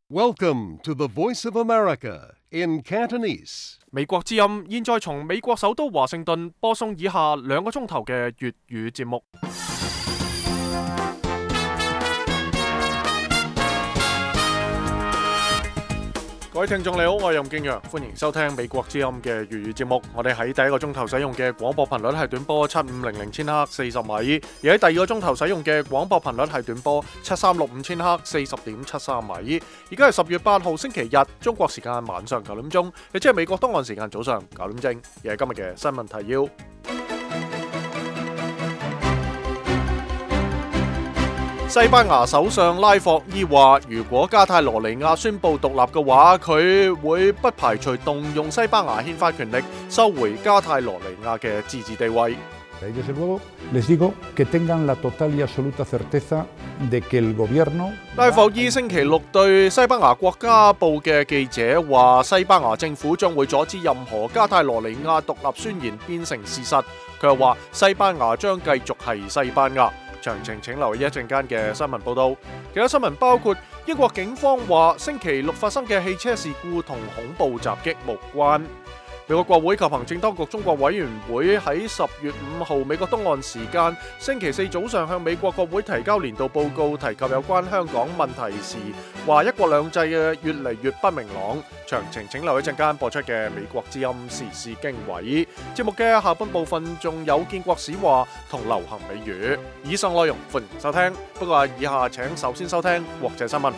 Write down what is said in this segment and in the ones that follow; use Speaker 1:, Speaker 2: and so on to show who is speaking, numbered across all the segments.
Speaker 1: Welcome to the Voice of America in Cantonese.
Speaker 2: 美國之音現在從美國首都華盛頓播送以下2個鐘頭嘅粵語節目。各位聽眾你好，我係任敬陽，歡迎收聽美國之音嘅粵語節目。我哋喺第一個鐘頭使用嘅廣播頻率係短波7500千赫40米，而喺第二個鐘頭使用嘅廣播頻率係短波7365千赫40.73米。而家係10月8號星期日，中國時間晚上9點鐘，亦即係美國東岸時間早上9點正。而係今日嘅新聞提要。西班牙首相拉霍伊話，如果加泰羅尼亞宣布獨立嘅話，佢會不排除動用西班牙憲法權力收回加泰羅尼亞嘅自治地位。拉霍伊星期六對西班牙國家報嘅記者話，西班牙政府將會阻止任何加泰羅尼亞獨立宣言變成事實。佢又話，西班牙將繼續係西班牙。詳情請留意一陣間嘅新聞報道。其他新聞包括英國警方話星期六發生嘅汽車事故同恐怖襲擊無關。美國國會及行政當局中國委員會喺10月5號美國東岸時間星期四早上向美國國會提交年度報告，提及有關香港問題時，話一國兩制嘅越嚟越不明朗。詳情請留意一陣間播出嘅美國之音時事經緯。節目嘅下半部分仲有建國史話同流行美語。以上內容歡迎收聽，不過以下請首先收聽國際新聞。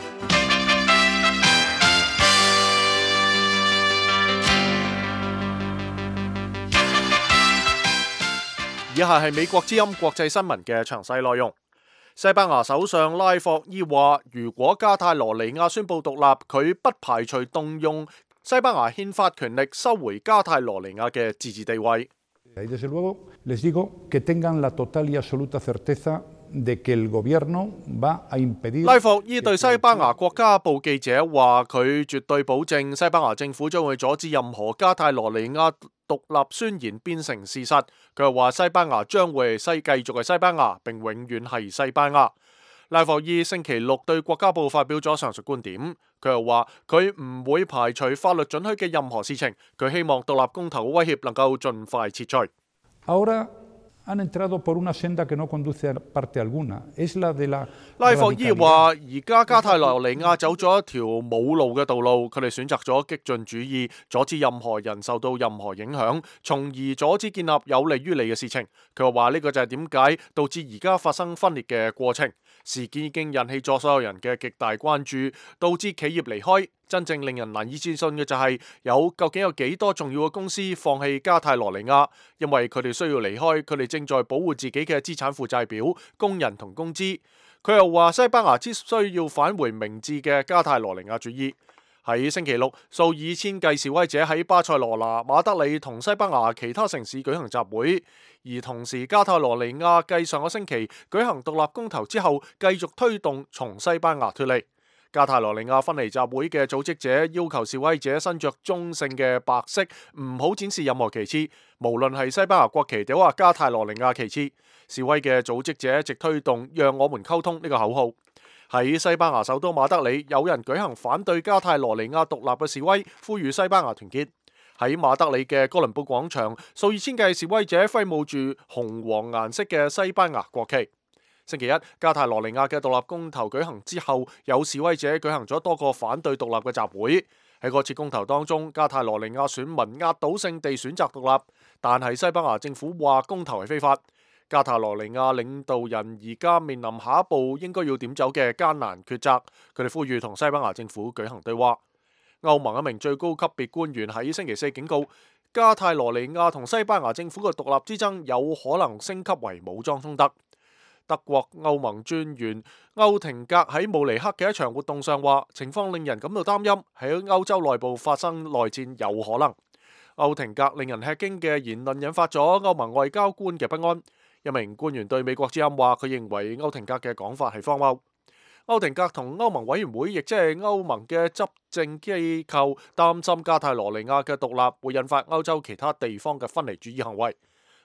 Speaker 2: 以下係美國之音國際新聞嘅詳細內容。西班牙首相拉霍伊話，如果加泰羅尼亞宣布獨立，佢不排除動用西班牙憲法權力收回加泰羅尼亞嘅自治地位。拉霍伊對西班牙國家報記者話，佢絕對保證西班牙政府將會阻止任何加泰羅尼亞獨立宣言變成事實。佢又話，西班牙將會繼續係西班牙，並永遠係西班牙。拉霍伊星期六對國家報發表咗上述觀點。佢又話，佢唔會排除法律准許嘅任何事情。佢希望獨立公投嘅威脅能夠盡快撤除。拉霍伊話，而家加泰羅尼亞走咗一條冇路嘅道路，佢哋選擇咗激進主義，阻止任何人受到任何影響，從而阻止建立有利於你嘅事情。佢又話，呢個就係點解導致而家發生分裂嘅過程。事件已經引起咗所有人嘅極大關注，導致企業離開。真正令人難以置信嘅就係究竟有幾多重要嘅公司放棄加泰羅尼亞，因為佢哋需要離開，佢哋正在保護自己嘅資產負債表、工人同工資。佢又話，西班牙只需要返回明智嘅加泰羅尼亞主義。喺星期六，數以千計示威者喺巴塞羅那、馬德里同西班牙其他城市舉行集會，而同時加泰羅尼亞繼上個星期舉行獨立公投之後，繼續推動從西班牙脫離。加泰羅尼亞分離集會嘅組織者要求示威者身着中性嘅白色，唔好展示任何旗幟，無論係西班牙國旗定或加泰羅尼亞旗幟。示威嘅組織者一直推動讓我們溝通呢個口號。喺西班牙首都馬德里，有人舉行反對加泰羅尼亞獨立嘅示威，呼籲西班牙團結。喺馬德里嘅哥倫布廣場，數以千計示威者揮舞住紅黃顏色嘅西班牙國旗。星期一，加泰羅尼亞嘅獨立公投舉行之後，有示威者舉行咗多個反對獨立嘅集會。喺嗰次公投當中，加泰羅尼亞選民壓倒性地選擇獨立，但係西班牙政府話公投係非法。加泰羅尼亞領導人而家面臨下一步應該要點走嘅艱難抉擇，佢哋呼籲同西班牙政府舉行對話。歐盟一名最高級別官員喺星期四警告，加泰羅尼亞同西班牙政府嘅獨立之爭有可能升級為武裝衝突。德國歐盟專員歐廷格喺慕尼黑嘅一場活動上話，情況令人感到擔憂，喺歐洲內部發生內戰有可能。歐廷格令人吃驚嘅言論引發咗歐盟外交官嘅不安。一名官員對美國之音話，佢認為歐廷格嘅講法係荒謬。歐廷格同歐盟委員會，亦即係歐盟嘅執政機構，擔心加泰羅尼亞嘅獨立會引發歐洲其他地方嘅分離主義行為。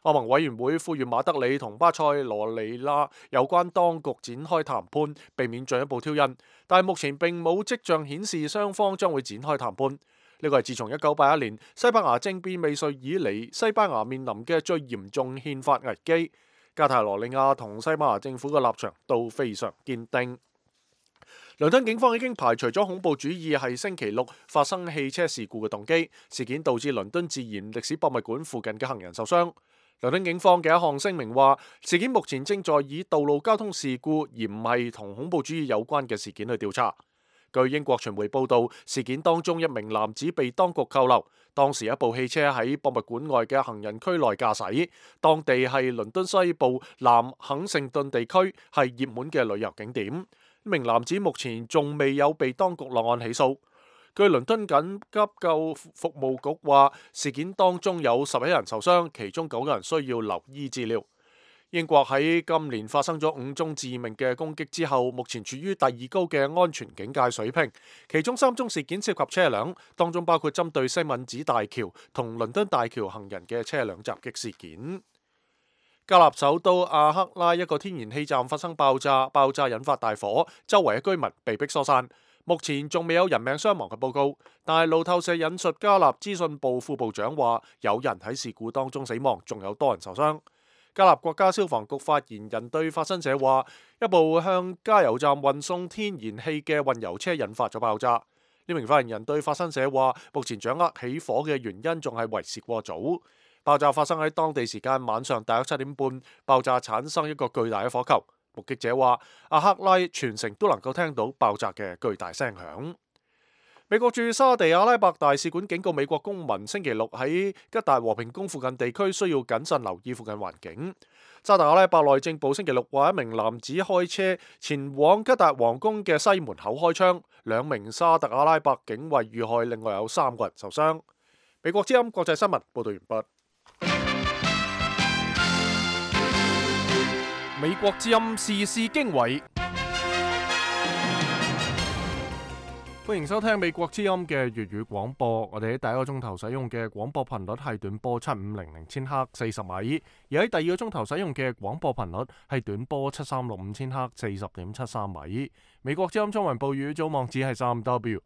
Speaker 2: 歐盟委員會呼籲馬德里同巴塞羅尼亞有關當局展開談判，避免進一步挑釁，但係目前並冇跡象顯示雙方將會展開談判。呢個係自從1981年西班牙政變未遂以嚟，西班牙面臨嘅最嚴重憲法危機。加泰羅尼亞同西班牙政府嘅立場都非常堅定。倫敦警方已經排除咗恐怖主義係星期六發生汽車事故嘅動機，事件導致倫敦自然歷史博物館附近嘅行人受傷。倫敦警方嘅一項聲明話，事件目前正在以道路交通事故而唔係同恐怖主義有關嘅事件去調查。據英國傳媒報道，事件當中一名男子被當局扣留，當時一部汽車喺博物館外嘅行人區內駕駛，當地係倫敦西部南肯盛頓地區，係熱門嘅旅遊景點。呢名男子目前仲未有被當局落案起訴。據倫敦緊急救服務局話，事件當中有11人受傷，其中9個人需要留醫治療。英國喺今年發生咗5宗致命嘅攻擊之後，目前處於第2高嘅安全警戒水平，其中3宗事件涉及車輛，當中包括針對西敏寺大橋同倫敦大橋行人嘅車輛襲擊事件。加納首都阿克拉一個天然氣站發生爆炸，爆炸引發大火，周圍嘅居民被迫疏散。目前仲未有人命傷亡嘅報告，但係路透社引述加納資訊部副部長話，有人喺事故當中死亡，仲有多人受傷。加納國家消防局發言人對法新社話，一部向加油站運送天然氣嘅運油車引發咗爆炸。呢名發言人對法新社話，目前掌握起火嘅原因仲係為時過早。爆炸發生喺當地時間晚上大約7點半，爆炸產生一個巨大嘅火球。目擊者話，阿克拉全城都能夠聽到爆炸嘅巨大聲響。美國駐沙地阿拉伯大使館警告美國公民，星期六喺吉達和平宮附近地區需要謹慎留意附近環境。沙特阿拉伯內政部星期六話，一名男子開車前往吉達皇宮嘅西門口開槍，2名沙特阿拉伯警衛遇害，另外有3個人受傷。美國之音國際新聞報道完畢。美國之音時事經緯。歡迎收聽美國之音嘅粵語廣播。我哋喺第一個鐘頭使用嘅廣播頻率係短波7500千赫40米，而喺第二個鐘頭使用嘅廣播頻率係短波7365千赫40.73米。美國之音中文部語組網址係3W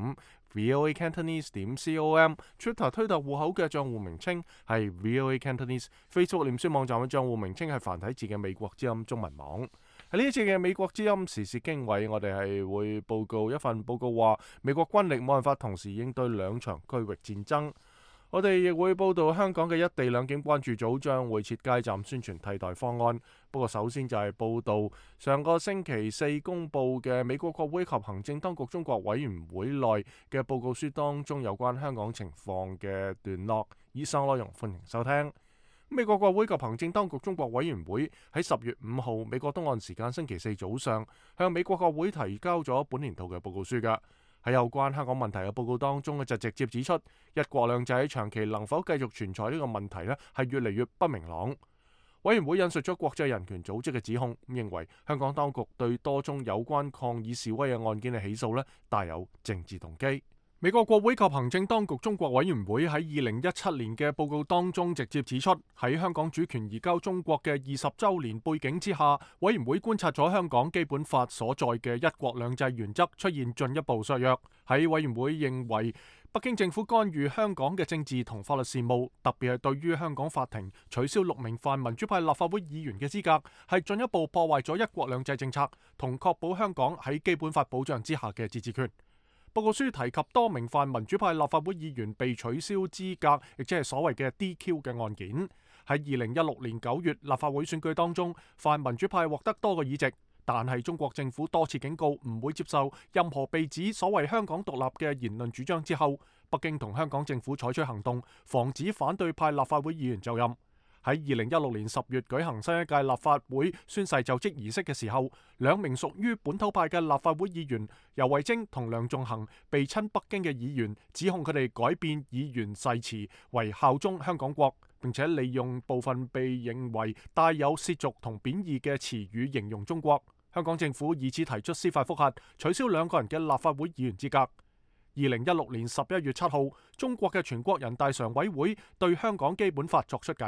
Speaker 2: voa cantonese .com，Twitter 推特戶口嘅賬戶名稱係 voa cantonese，Facebook 臉書網站嘅賬戶名稱係繁體字嘅美國之音中文網。喺呢一次嘅美國之音時事經緯，我哋係會報告一份報告話，美國軍力冇辦法同時應對2場區域戰爭。我哋亦會報道香港嘅一地兩檢關注組將會設街站宣傳替代方案。不過首先就係報道上個星期4公佈嘅美國國會及行政當局中國委員會內嘅報告書當中有關香港情況嘅段落。以上內容歡迎收聽。美國國會及行政當局中國委員會喺10月5號美國東岸時間星期4早上向美國國會提交咗本年度嘅報告書㗎。喺有關香港問題嘅報告當中，就直接指出一國兩制長期能否繼續存在呢個問題係越嚟越不明朗。委員會引述咗國際人權組織嘅指控，認為香港當局對多宗有關抗議示威嘅案件嘅起訴帶有政治動機。美國國會及行政當局中國委員會喺2017年嘅報告當中直接指出，喺香港主權移交中國嘅20週年背景之下，委員會觀察咗香港基本法所在嘅一國兩制原則出現進一步削弱。喺委員會認為，北京政府干預香港嘅政治同法律事務，特別係對於香港法庭取消6名泛民主派立法會議員嘅資格，係進一步破壞咗一國兩制政策同確保香港喺基本法保障之下嘅自治權。報告書提及多名泛民主派立法會議員被取消資格，亦即係所謂嘅 DQ 嘅案件。喺2016年9月立法會選舉當中，泛民主派獲得多個議席，但係中國政府多次警告唔會接受任何被指所謂香港獨立嘅言論主張之後，北京同香港政府採取行動，防止反對派立法會議員就任。喺2016年10月舉行新一屆立法會宣誓就職儀式嘅時候，2名屬於本土派嘅立法會議員游蕙禎同梁頌恆被親北京嘅議員指控佢哋改變議員誓詞為效忠香港國，並且利用部分被認為帶有褻瀆同貶義嘅詞語形容中國。香港政府以此提出司法覆核，取消2個人嘅立法會議員資格。2016年11月7號，中國嘅全國人大常委會對香港基本法作出解釋，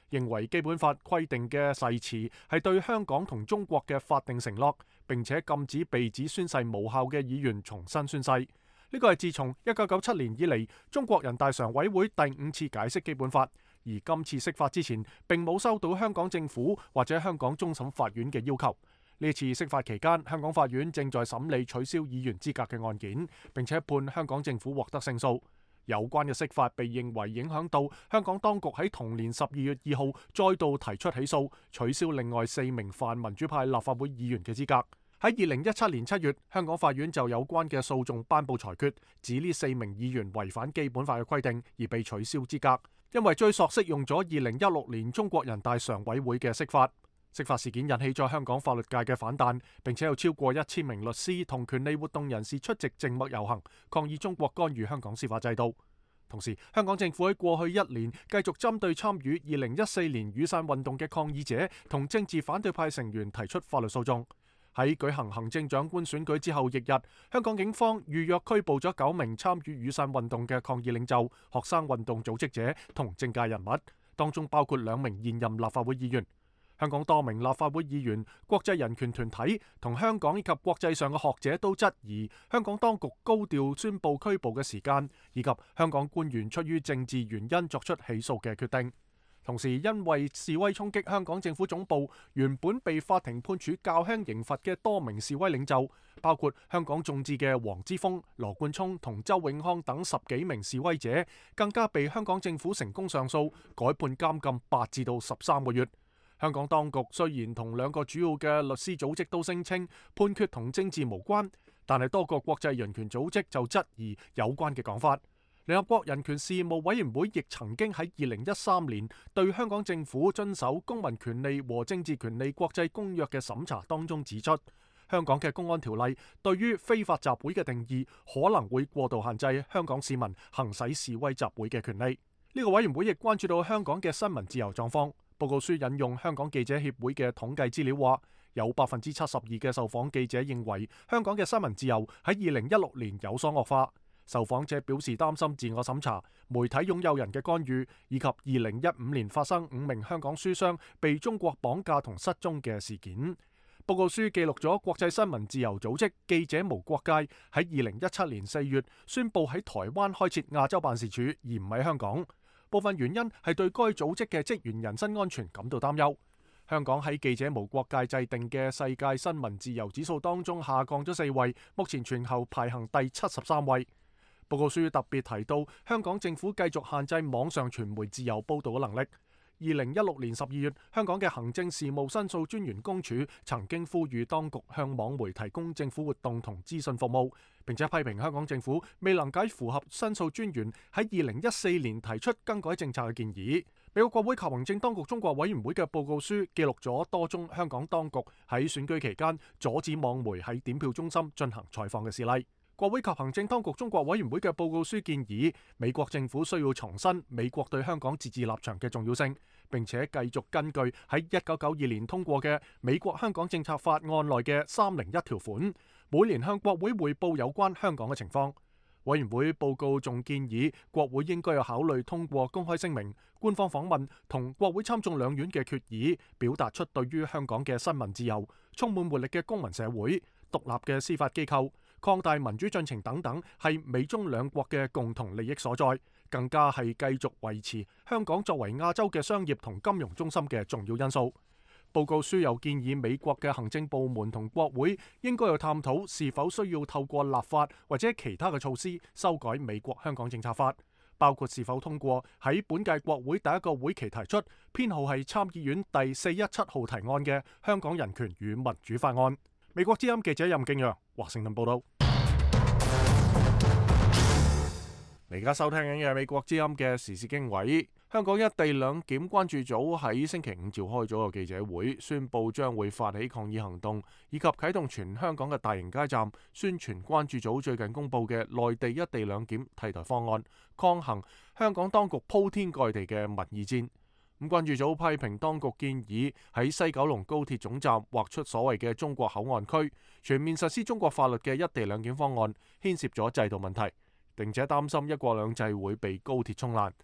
Speaker 3: 認為基本法規定嘅誓詞係對香港同中國嘅法定承諾，並且禁止被指宣誓無效嘅議員重新宣誓。呢個係自從1997年以嚟中國人大常委會第5次解釋基本法，而今次釋法之前並冇收到香港政府或者香港終審法院嘅要求。呢次釋法期間，香港法院正在審理取消議員資格嘅案件，並且判香港政府獲得勝訴。有關嘅釋法被認為影響到香港當局喺同年12月2號再度提出起訴，取消另外4名泛民主派立法會議員嘅資格。喺2017年7月，香港法院就有關嘅訴訟頒布裁決，指呢4名議員違反基本法嘅規定而被取消資格，因為追溯適用咗2016年中國人大常委會嘅釋法。釋法事件引起咗香港法律界嘅反彈，並且有超過1000名律師同權利活動人士出席靜默遊行，抗議中國干預香港司法制度。同時，香港政府喺過去1年繼續針對參與2014年雨傘運動嘅抗議者同政治反對派成員提出法律訴訟。喺舉行行政長官選舉之後翌日，香港警方預約拘捕咗9名參與雨傘運動嘅抗議領袖、學生運動組織者同政界人物，當中包括2名現任立法會議員。香港多名立法會議員、國際人權團體同香港以及國際上嘅學者都質疑香港當局高調宣布拘捕嘅時間，以及香港官員出於政治原因作出起訴嘅決定。同時，因為示威衝擊香港政府總部，原本被法庭判處較輕刑罰嘅多名示威領袖，包括香港眾志嘅黃之鋒、羅冠聰同周永康等10幾名示威者，更加被香港政府成功上訴，改判監禁8至到13個月。香港當局雖然同2個主要嘅律師組織都聲稱判決同政治無關，但係多個國際人權組織就質疑有關嘅講法。聯合國人權事務委員會亦曾經喺2013年對香港政府遵守公民權利和政治權利國際公約嘅審查當中指出，香港嘅公安條例對於非法集會嘅定義可能會過度限制香港市民行使示威集會嘅權利。呢個委員會亦關注到香港嘅新聞自由狀況。報告書引用香港記者協會嘅統計資料話，有72%嘅受訪記者認為香港嘅新聞自由喺2016年有所惡化。受訪者表示擔心自我審查、媒體擁有人嘅干預，以及2015年發生5名香港書商被中國綁架同失蹤嘅事件。報告書記錄咗國際新聞自由組織記者無國界喺2017年4月宣布喺台灣開設亞洲辦事處，而唔喺香港。部分原因係對該組織嘅職員人身安全感到擔憂。香港喺記者無國界制定嘅世界新聞自由指數當中下降咗4位，目前全球排行第73位。報告書特別提到，香港政府繼續限制網上傳媒自由報導嘅能力。2016年12月，香港嘅行政事務申訴專員公署曾經呼籲當局向網媒提供政府活動同資訊服務，並且批評香港政府未能解符合申訴專員喺2014年提出更改政策嘅建議。美國國會及行政當局中國委員會嘅報告書記錄咗多宗香港當局喺選舉期間阻止網媒喺點票中心進行採訪嘅事例。國會及行政當局中國委員會嘅報告書建議，美國政府需要重申美國對香港自治立場嘅重要性，並且繼續根據喺1992年通過嘅《美國香港政策法案》內嘅301條款，每年向國會匯報有關香港嘅情況。委員會報告仲建議，國會應該有考慮通過公開聲明、官方訪問同國會參眾兩院嘅決議，表達出對於香港嘅新聞自由、充滿活力嘅公民社會、獨立嘅司法機構、擴大民主進程等等，係美中兩國嘅共同利益所在，更加係繼續維持香港作為亞洲嘅商業同金融中心嘅重要因素。報告書又建議美國嘅行政部門同國會應該要探討是否需要透過立法或者其他嘅措施修改美國香港政策法，包括是否通過喺本屆國會第一個會期提出編號係參議院第417號提案嘅香港人權與民主法案。美國之音記者任敬揚華盛頓報道。你而家收聽緊嘅係美國之音嘅時事經緯。香港一地兩檢關注組喺星期5召開咗個記者會，宣布將會發起抗議行動，以及啟動全香港嘅大型街站，宣傳關注組最近公布嘅內地一地兩檢替代方案，抗衡香港當局鋪天蓋地嘅民意戰。咁關注組批評當局建議喺西九龍高鐵總站劃出所謂嘅中國口岸區，全面實施中國法律嘅一地兩檢方案，牽涉咗制度問題，並且擔心一國兩制會被高鐵沖爛。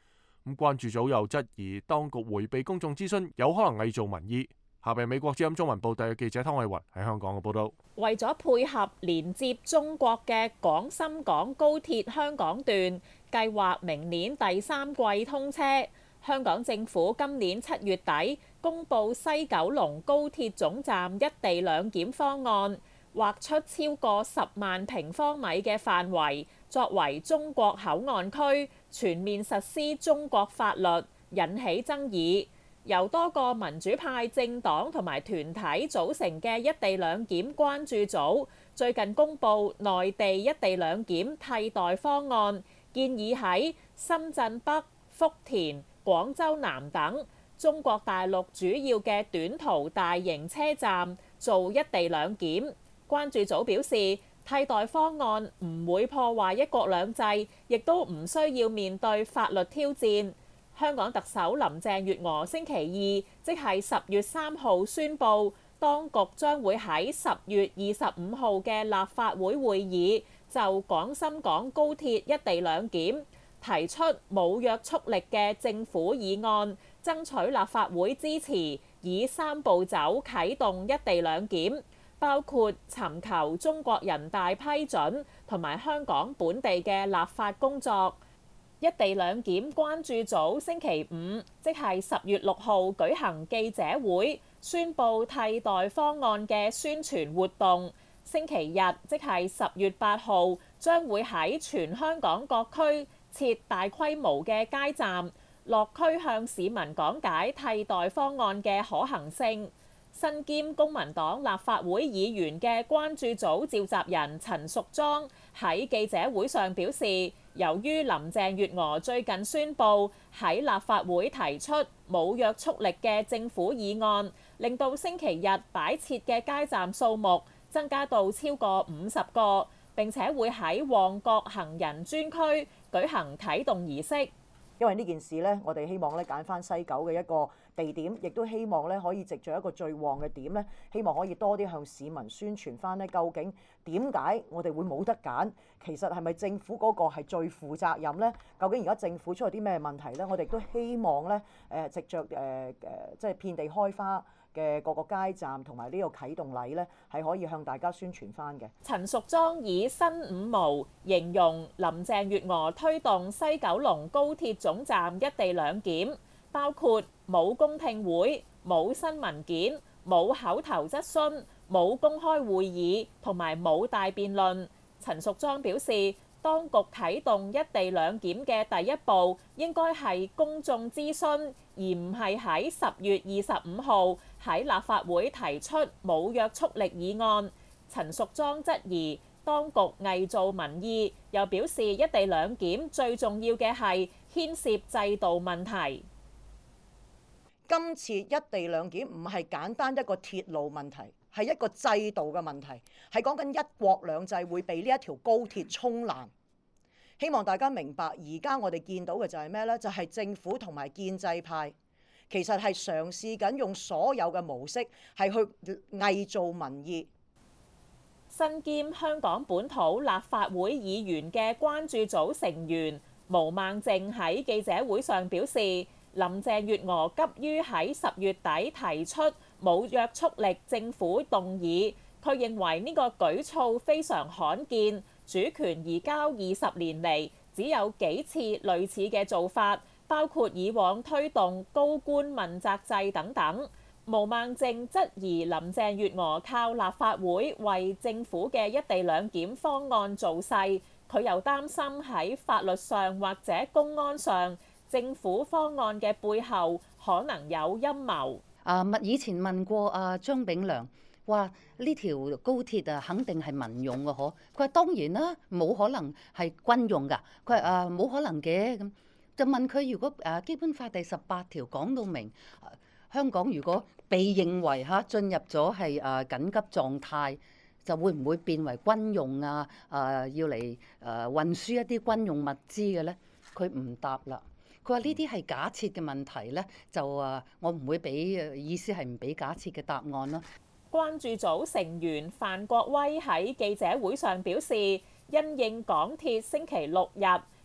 Speaker 3: 咁關注組又質疑當局迴避公眾諮詢，有可能偽造民意。下邊美國之音中文報特約記者湯偉雲喺香港嘅報導。
Speaker 4: 為咗配合連接中國嘅廣深港高鐵香港段，計劃明年第3季通車。香港政府今年7月底公布西九龍高鐵總站一地兩檢方案，劃出超過10萬平方米嘅範圍作為中國口岸區，全面實施中國法律，引起爭議。由多個民主派政黨同埋團體組成嘅一地兩檢關注組最近公布內地一地兩檢替代方案，建議喺深圳北、福田、廣州南等中國大陸主要嘅短途大型車站做一地兩檢。關注組表示，替代方案唔會破壞一國兩制，亦都唔需要面對法律挑戰。香港特首林鄭月娥星期二，即係10月3號宣布，當局將會喺10月25號嘅立法會會議就廣深港高鐵一地兩檢提出冇約束力嘅政府議案，爭取立法會支持，以3步走啟動一地兩檢，包括尋求中國人大批准同埋香港本地嘅立法工作。一地兩檢關注組星期五，即係10月6號舉行記者會，宣布替代方案嘅宣傳活動。星期日，即係10月8號，將會喺全香港各區設大規模嘅街站，落區向市民講解替代方案嘅可行性。身兼公民黨立法會議員嘅關注組召集人陳淑莊喺記者會上表示，由於林鄭月娥最近宣布喺立法會提出冇約束力嘅政府議案，令到星期日擺設嘅街站數目增加到超過50個，並且會喺旺角行人專區舉行啟動儀式。
Speaker 5: 因為呢件事呢，我哋希望咧揀翻西九嘅一個地點，亦都希望咧可以藉著一個最旺嘅點咧，希望可以多啲向市民宣傳翻咧，究竟點解我哋會冇得揀？其實係咪政府嗰個係最負責任呢？究竟而家政府出咗啲咩問題呢？我哋都希望咧藉著即係遍地開花嘅各個街站同埋呢個啟動禮呢，係可以向大家宣傳翻嘅。
Speaker 4: 陳淑莊以新五毛形容林鄭月娥推動西九龍高鐵總站一地兩檢，包括冇公聽會、冇新文件、冇口頭質詢、冇公開會議同埋冇大辯論。陳淑莊表示，當局啟動一地兩檢嘅第一步應該係公眾諮詢，而唔係喺10月25號喺立法會提出冇約束力議案。陳淑莊質疑當局偽造民意，又表示一地兩檢最重要嘅係牽涉制度問題。
Speaker 5: 今次一地兩檢唔係簡單一個鐵路問題，係一個制度嘅問題，係講緊一國兩制會被呢一條高鐵沖爛。希望大家明白，而家我哋見到嘅就係咩呢？就係政府同埋建制派其實係嘗試緊用所有嘅模式係去偽造民意。
Speaker 4: 身兼香港本土立法會議員嘅關注組成員毛孟靜喺記者會上表示，林鄭月娥急於喺10月底提出冇約束力政府動議，佢認為呢個舉措非常罕見，主權移交20年嚟只有幾次類似嘅做法，包括以往推動高官問責制等等。毛孟靜質疑林鄭月娥靠立法會為政府嘅一地兩檢方案造勢，佢又擔心喺法律上或者公安上，政府方案嘅背後可能有陰謀。
Speaker 6: 以前問過張炳良，話呢條高鐵肯定係民用嘅，佢話當然啦，冇可能係軍用㗎。佢話冇可能嘅，咁就問佢，如果基本法第18條講到明，香港如果被認為進入咗係緊急狀態，就會唔會變為軍用要嚟運輸一啲軍用物資嘅咧？佢唔答啦。佢話呢啲係假設嘅問題咧，就我唔會俾，意思係唔俾假設嘅答案咯。
Speaker 4: 關注組成員范國威喺記者會上表示，因應港鐵星期6日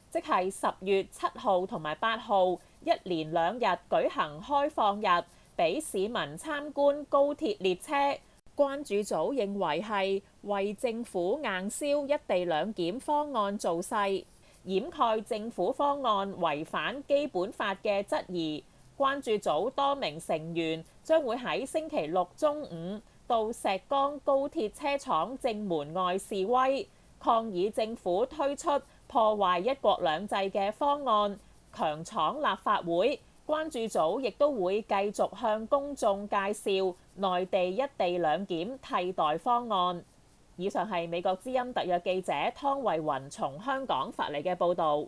Speaker 4: 即係10月7號同埋8號，一連2日舉行開放日，俾市民參觀高鐵列車。關注組認為係為政府硬銷一地兩檢方案造勢，掩蓋政府方案違反基本法嘅質疑。關注組多名成員將會喺星期6中午到石崗高鐵車廠正門外示威，抗議政府推出破壞一國兩制嘅方案，強闖立法會。關注組亦都會繼續向公眾介紹內地一地兩檢替代方案。以上係美國之音特約記者湯慧雲從香港發嚟嘅報導。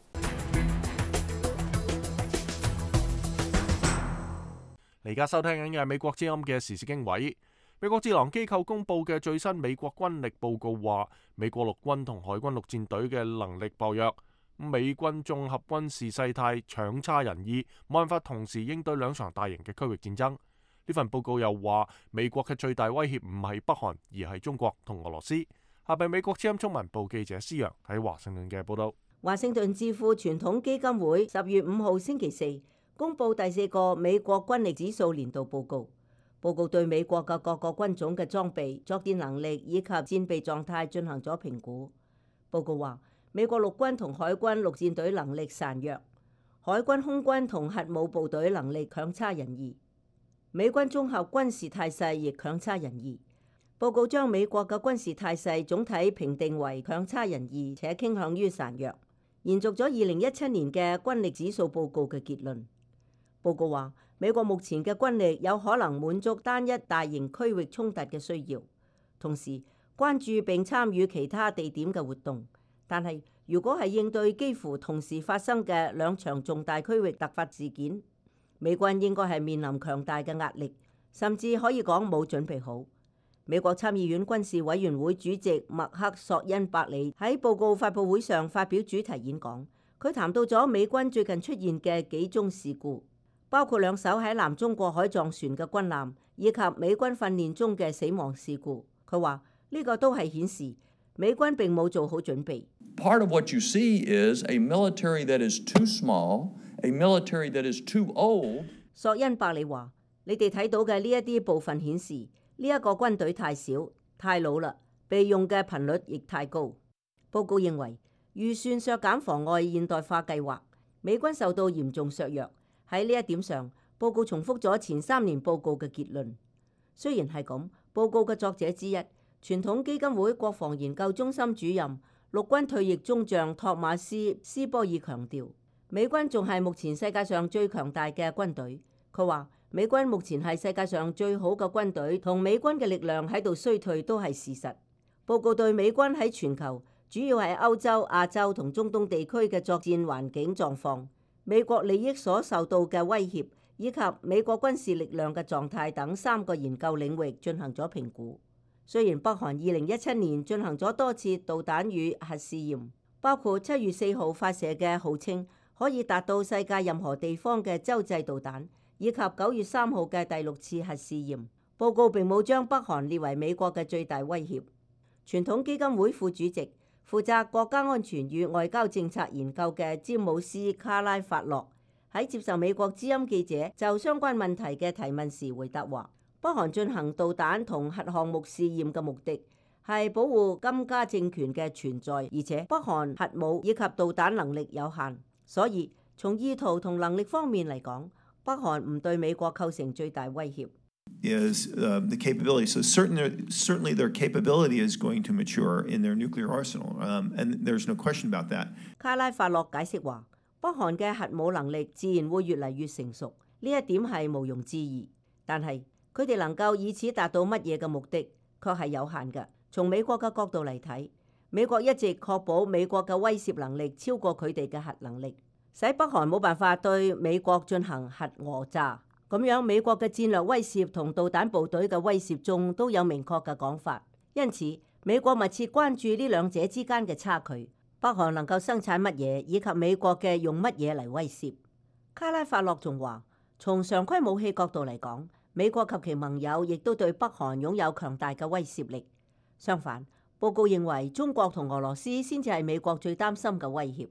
Speaker 3: 而家收聽緊嘅係美國之音嘅時事經緯。美國智囊機構公佈嘅最新美國軍力報告話，美國陸軍同海軍陸戰隊嘅能力薄弱。美軍綜合軍事勢態強差人意，冇辦法同時應對2場大型嘅區域戰爭。呢份報告又話，美國嘅最大威脅唔係北韓，而係中國同俄羅斯。下邊美國之音中文部記者施洋喺華盛頓嘅報道。
Speaker 7: 華盛頓智庫傳統基金會10月5號星期四公佈第4個美國軍力指數年度報告。報告對美國嘅各個軍種嘅裝備、作戰能力以及戰備狀態進行咗評估。報告話，美國陸軍同海軍陸戰隊能力孱弱，海軍空軍同核武部隊能力強差人意，美軍綜合軍事態勢亦強差人意。報告將美國嘅軍事態勢總體評定為強差人意，且傾向於孱弱，延續咗2017年嘅軍力指數報告嘅結論。報告話，美國目前嘅軍力有可能滿足單一大型區域衝突嘅需要，同時關注並參與其他地點嘅活動。但係，如果係應對幾乎同時發生嘅2場重大區域突發事件，美軍應該係面臨強大嘅壓力，甚至可以講冇準備好。美國參議院軍事委員會主席麥克索恩伯里喺報告發佈會上發表主題演講，佢談到咗美軍最近出現嘅幾宗事故，包括2艘喺南中國海撞船嘅軍艦，以及美軍訓練中嘅死亡事故。佢話呢個都係顯示美軍並冇做好準備。
Speaker 8: Part of what you see is a military that is too small, a military that is too old.
Speaker 7: 索恩伯里話：你哋睇到嘅呢一啲部分顯示，呢一個軍隊太少、太老啦，備用嘅頻率亦太高。報告認為，預算削減妨礙現代化計劃，美軍受到嚴重削弱。喺呢一點上，報告重複咗前3年報告嘅結論。雖然係咁，報告嘅作者之一，傳統基金會國防研究中心主任、陸軍退役中將托馬斯·斯波爾強調，美軍仲係目前世界上最強大嘅軍隊。佢話，美軍目前係世界上最好嘅軍隊，同美軍嘅力量喺度衰退都係事實。報告對美軍喺全球，主要係歐洲、亞洲同中東地區嘅作戰環境狀況、美國利益所受到嘅威脅，以及美國軍事力量嘅狀態等3個研究領域進行咗評估。雖然北韓2017年進行咗多次導彈與核試驗，包括7月4號發射嘅號稱可以達到世界任何地方嘅洲際導彈，以及9月3號嘅第6次核試驗。報告並冇將北韓列為美國嘅最大威脅。傳統基金會副主席、負責國家安全與外交政策研究嘅詹姆斯卡拉法洛喺接受美國之音記者就相關問題嘅提問時回答話，北韓進行導彈同核項目試驗嘅目的係保護金家政權嘅存在，而且北韓核武以及導彈能力有限，所以從意圖同能力方面嚟講，北韓唔對美國構成最大威脅。
Speaker 9: Is the capability. So certainly their capability is going to mature in their nuclear arsenal, and there's no question about that.
Speaker 7: 卡拉法洛解釋話，北韓嘅核武能力自然會越嚟越成熟，呢一點係毋庸置疑。但係佢哋能夠以此達到乜嘢嘅目的，卻係有限嘅。從美國嘅角度嚟睇，美國一直確保美國嘅威懾能力超過佢哋嘅核能力，使北韓冇辦法對美國進行核訛詐。咁樣，美國嘅戰略威懾同導彈部隊嘅威懾中都有明確嘅講法，因此美國密切關注呢兩者之間嘅差距，北韓能夠生產乜嘢，以及美國嘅用乜嘢嚟威懾。卡拉法洛仲話，從常規武器角度嚟講，美國及其盟友亦都對北韓擁有強大嘅威懾力。相反，報告認為中國同俄羅斯先至係美國最擔心嘅威脅。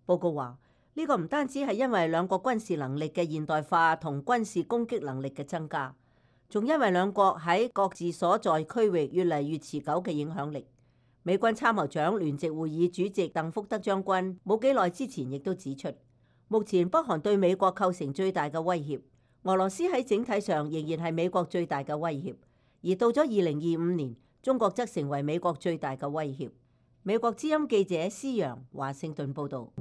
Speaker 7: 報告話，呢個唔單止係因為兩國軍事能力嘅現代化同軍事攻擊能力嘅增加，仲因為兩國喺各自所在區域越嚟越持久嘅影響力。美軍參謀長聯席會議主席鄧福德將軍冇幾耐之前亦都指出，目前北韓對美國構成最大嘅威脅，俄羅斯喺整體上仍然係美國最大嘅威脅，而到咗2025年，中國則成為美國最大嘅威脅。美國之音記者施洋華盛頓報導。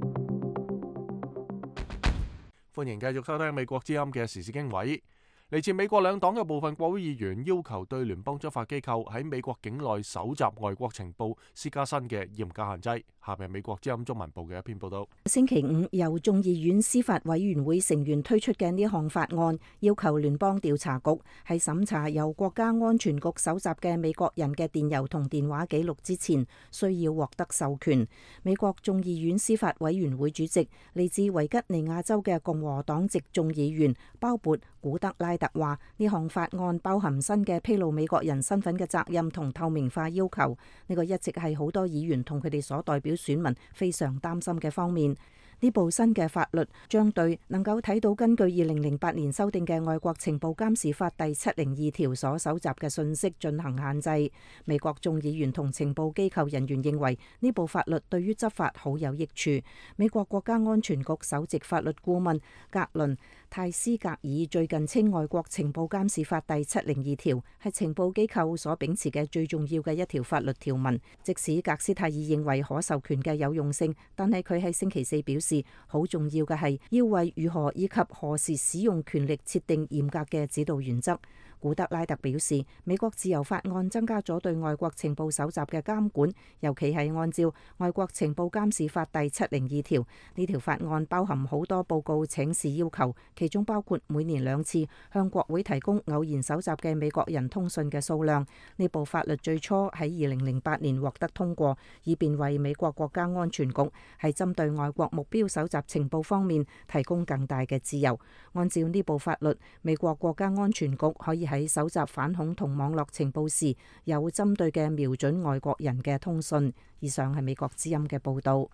Speaker 3: 歡迎繼續收聽美國之音嘅時事經緯。嚟自美國兩黨嘅部分國會議員要求對聯邦執法機構喺美國境內搜集外國情報施加新嘅嚴格限制。下面美國之音中文部嘅一篇報道。
Speaker 10: 星期五由眾議院司法委員會成員推出嘅呢項法案，要求聯邦調查局喺審查由國家安全局搜集嘅美國人嘅電郵同電話記錄之前，需要獲得授權。美國眾議院司法委員會主席嚟自維吉尼亞州嘅共和黨籍眾議員鮑勃古德拉特話：呢項法案包含新嘅披露美國人身份嘅責任同透明化要求，呢個一直係好多議員同佢哋所代表選民非常擔心嘅方面。呢部新嘅法律將對能夠睇到根據2008年修訂嘅外國情報監視法第702條所搜集嘅信息進行限制。美國眾議員同情報機構人員認為呢部法律對於執法好有益處。美國國家安全局首席法律顧問格倫泰斯格爾最近稱，外國情報監視法第702條係情報機構所秉持嘅最重要嘅一條法律條文。即使格斯泰爾認為可授權嘅有用性，但係佢喺星期四表示，好重要嘅係要為如何以及何時使用權力設定嚴格嘅指導原則。古德拉特表示，美國自由法案增加咗對外國情報搜集嘅監管，尤其係按照外國情報監視法第702條。呢條法案包含好多報告請示要求，其中包括每年2次向國會提供偶然搜集嘅美國人通訊嘅數量。呢部法律最初喺2008年獲得通過，以便為美國國家安全局係針對外國目標搜集情報方面提供更大嘅自由。按照呢部法律，美國國家安全局可以喺搜集反恐同網絡情報時，有針對嘅瞄準外國人嘅通訊。以上係美國之音嘅報導。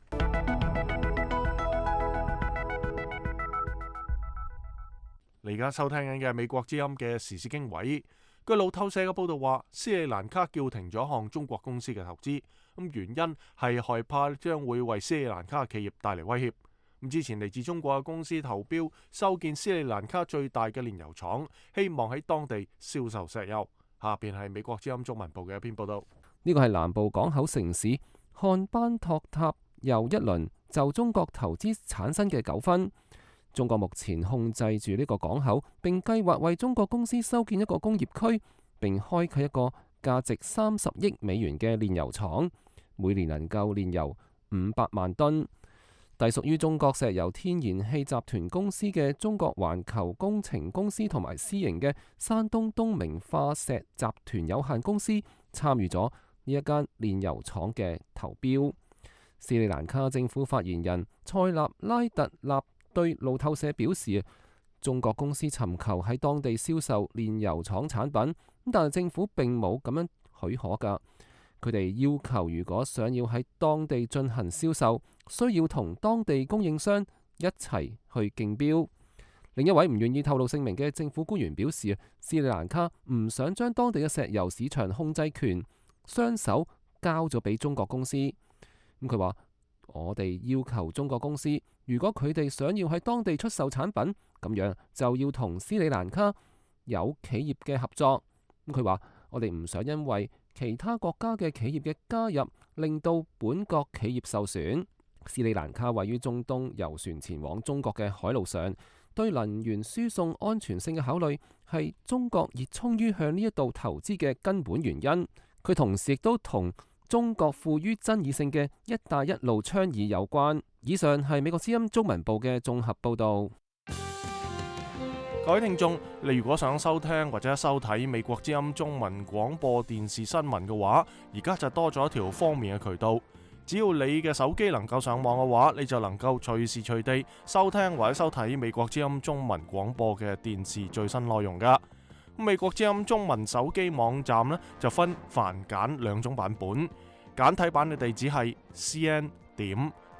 Speaker 3: 你而家收聽緊嘅美國之音嘅時事經緯。據路透社嘅報導話，斯里蘭卡叫停咗一項中國公司嘅投資，原因係害怕將會為斯里蘭卡企業帶嚟威脅。之前嚟自中國嘅公司投標修建斯里蘭卡最大嘅煉油廠，希望喺當地銷售石油。下邊係美國之音中文部嘅一篇報道。
Speaker 11: 呢個係南部港口城市漢班托塔又一輪就中國投資產生嘅糾紛。中國目前控制住呢個港口，並計劃為中國公司修建一個工業區，並開啟一個價值30億美元嘅煉油廠，每年能夠煉油500萬噸。隸屬於中國石油天然氣集團公司嘅中國環球工程公司同埋私營嘅山東東明化石集團有限公司參與咗呢一間煉油廠嘅投標。斯里蘭卡政府發言人塞納拉特納對路透社表示，中國公司尋求喺當地銷售煉油廠產品，但係政府並冇咁樣許可㗎。佢哋要求，如果想要喺當地進行銷售，需要同當地供應商一齊去競標。另一位唔願意透露姓名嘅政府官員表示，斯里蘭卡唔想將當地嘅石油市場控制權雙手交咗俾中國公司。佢話：我哋要求中國公司，如果佢哋想要喺當地出售產品，咁樣就要同斯里蘭卡有企業嘅合作。佢話：我哋唔想因為其他國家嘅企業嘅加入，令到本國企業受損。斯里蘭卡位於中東，遊船前往中國嘅海路上，對能源輸送安全性嘅考慮係中國熱衷於向呢一度投資嘅根本原因。佢同時亦都同中國富於爭議性嘅一帶一路倡議有關。以上係美國之音中文部嘅綜合報導。
Speaker 3: 各位聽眾，你如果想收聽或者收睇美國之音中文廣播電視新聞嘅話，而家就多咗一條方便嘅渠道。只要你嘅手機能夠上網嘅話，你就能夠隨時隨地收聽或者收睇美國之音中文廣播嘅電視最新內容噶。美國之音中文手機網站呢，就分繁簡兩種版本，簡體版嘅地址係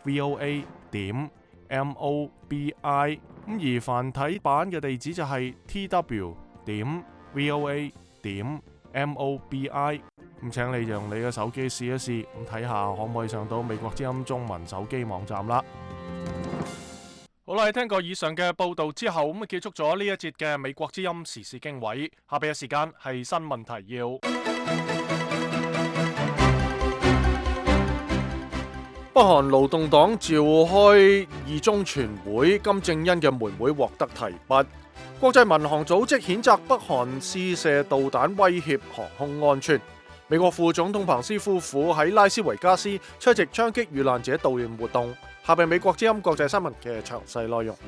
Speaker 3: voa.mobi， 而繁體版嘅地址就係 tw.voa.mobi。咁請你用你嘅手機試一試，咁睇下可唔可以上到美國之音中文手機網站啦。好啦，聽過以上嘅報道之後，咁結束咗呢一節嘅美國之音時事經緯。下邊嘅時間係新聞提要。
Speaker 2: 北韓勞動黨召開二中全會，金正恩嘅妹妹獲得提拔。國際民航組織譴責北韓試射導彈威脅航空安全。美國副總統彭斯夫婦喺拉斯維加斯出席槍擊遇難者悼念活動。下邊美國之音國際新聞嘅詳細內容。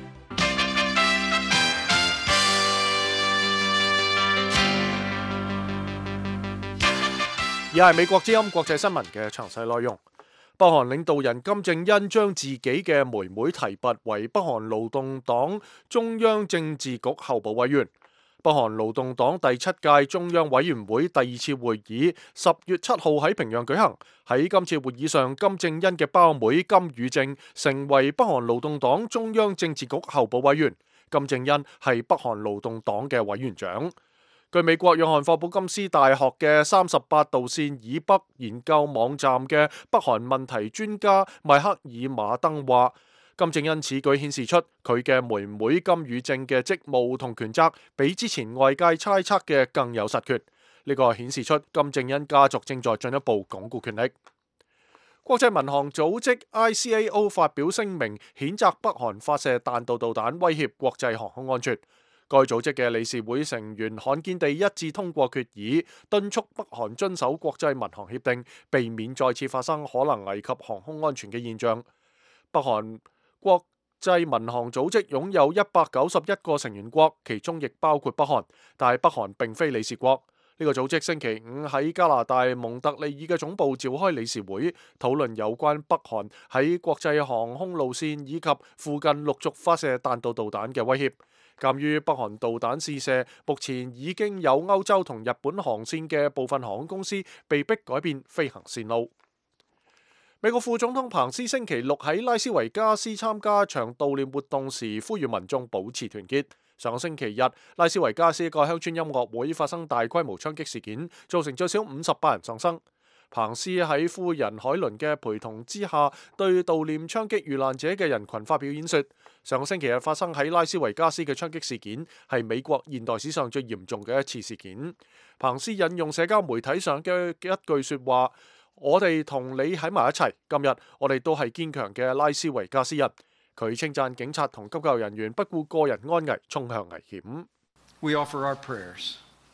Speaker 2: 而係美國之音國際新聞嘅詳細內容。北韓領導人金正恩將自己嘅妹妹提拔為北韓勞動黨中央政治局候補委員。北韓勞動黨第7屆中央委員會第2次會議10月7號喺平壤舉行。喺今次會議上，金正恩嘅胞妹金與正成為北韓勞動黨中央政治局候補委員。金正恩係北韓勞動黨嘅委員長。據美國約翰霍普金斯大學嘅38度線以北研究網站嘅北韓問題專家邁克爾馬登話，金正恩此舉顯示出佢嘅妹妹金與正嘅職務同權責比之前外界猜測嘅更有實權。呢個顯示出金正恩家族正在進一步鞏固權力。國際民航組織 ICAO 發表聲明，譴責北韓發射彈道導彈威脅國際航空安全。該組織嘅理事會成員罕見地一致通過決議，敦促北韓遵守國際民航協定，避免再次發生可能危及航空安全嘅現象。北韓國際民航組織擁有191個成員國，其中亦包括北韓，但係北韓並非理事國。呢個組織星期五喺加拿大蒙特利爾嘅總部召開理事會，討論有關北韓喺國際航空路線以及附近陸續發射彈道導彈嘅威脅。鑑於北韓導彈試射，目前已經有歐洲同日本航線嘅部分航空公司被迫改變飛行線路。美國副總統彭斯星期六喺拉斯維加斯參加場悼念活動時，呼籲民眾保持團結。上個星期日，拉斯維加斯一個鄉村音樂會發生大規模槍擊事件，造成最少58人喪生。彭斯喺夫人海倫嘅陪同之下，對悼念槍擊遇難者嘅人群發表演說。上個星期日發生喺拉斯維加斯嘅槍擊事件，係美國現代史上最嚴重嘅一次事件。彭斯引用社交媒體上嘅一句說話：我哋同你喺埋一齊，今日我哋都係堅強嘅拉斯維加斯人。佢稱讚警察同急救人員不顧個人安危，衝向危險。
Speaker 12: We offer our prayers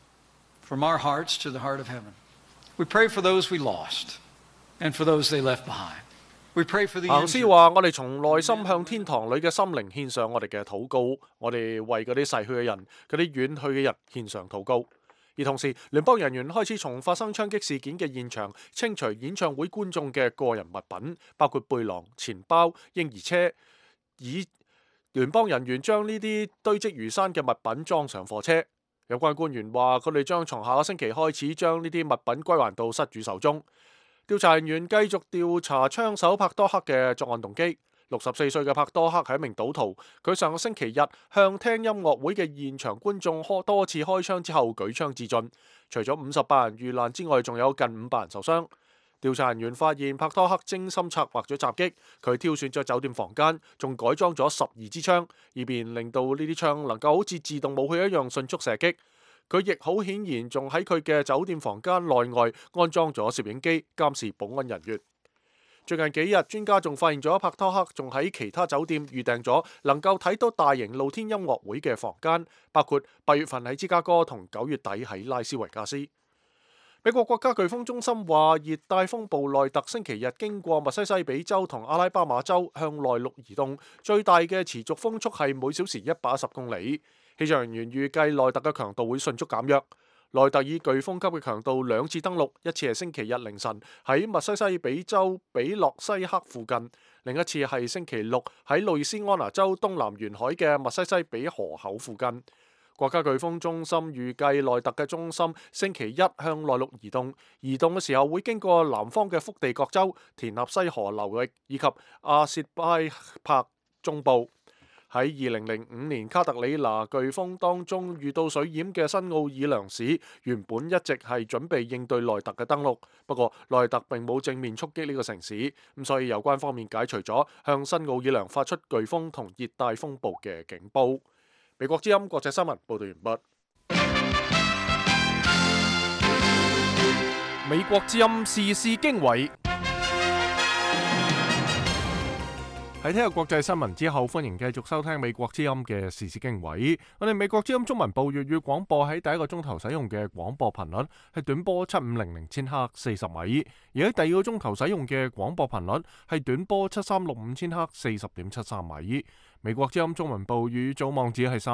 Speaker 12: from our hearts to the heart of heaven. We pray for those we lost and for those they left behind. We pray for the
Speaker 2: 彭斯話：我哋從內心向天堂裏嘅心靈獻上我哋嘅禱告，我哋為嗰啲逝去嘅人、嗰啲遠去嘅人獻上禱告。而同時，聯邦人員開始從發生槍擊事件嘅現場清除演唱會觀眾嘅個人物品，包括背囊、錢包、嬰兒車。以聯邦人員將呢啲堆積如山嘅物品裝上貨車。有關官員話，佢哋將從下個星期開始將呢啲物品歸還到失主手中。調查人員繼續調查槍手帕多克嘅作案動機。64歲嘅帕多克係一名賭徒，佢上個星期日向聽音樂會嘅現場觀眾多次開槍之後舉槍自盡。除咗58人遇難之外，仲有近500人受傷。調查人員發現帕多克精心策劃咗襲擊，佢挑選咗酒店房間，仲改裝咗12支槍，以便令到呢啲槍能夠好似自動武器一樣迅速射擊。佢亦好顯然仲喺佢嘅酒店房間內外安裝咗攝影機監視保安人員。最近幾日，專家仲發現咗帕多克仲喺其他酒店預訂咗能夠睇到大型露天音樂會嘅房間，包括8月份喺芝加哥同9月底喺拉斯維加斯。美國國家颶風中心話，熱帶風暴內特星期日經過密西西比州同阿拉巴馬州向內陸移動，最大嘅持續風速係每小時110公里。氣象人員預計內特嘅強度會迅速減弱。內特以颶風級嘅強度2次登陸，一次係星期日凌晨喺密西西比州比洛西克附近，另一次係星期六喺路易斯安那州東南沿海嘅密西西比河口附近。 國家颶風中心預計內特嘅中心星期一向內陸移動，移動嘅時候會經過南方嘅福地角州、田納西河流域以及阿薛拜帕中部。喺2005年卡特里娜颶風當中遇到水淹嘅新奧爾良市，原本一直係準備應對內特嘅登陸，不過內特並冇正面觸擊呢個城市，咁所以有關方面解除咗向新奧爾良發出颶風同熱帶風暴嘅警報。美國之音國際新聞報道完畢。美國之音時事經緯。喺聽日國際新聞之後，歡迎繼續收聽美國之音嘅時事經緯。我哋美國之音中文部粵語廣播喺第一個鐘頭使用嘅廣播頻率係短波7500千赫40米，而喺第二個鐘頭使用嘅廣播頻率係短波7365千赫40.73米。美國之音中文部語組網址係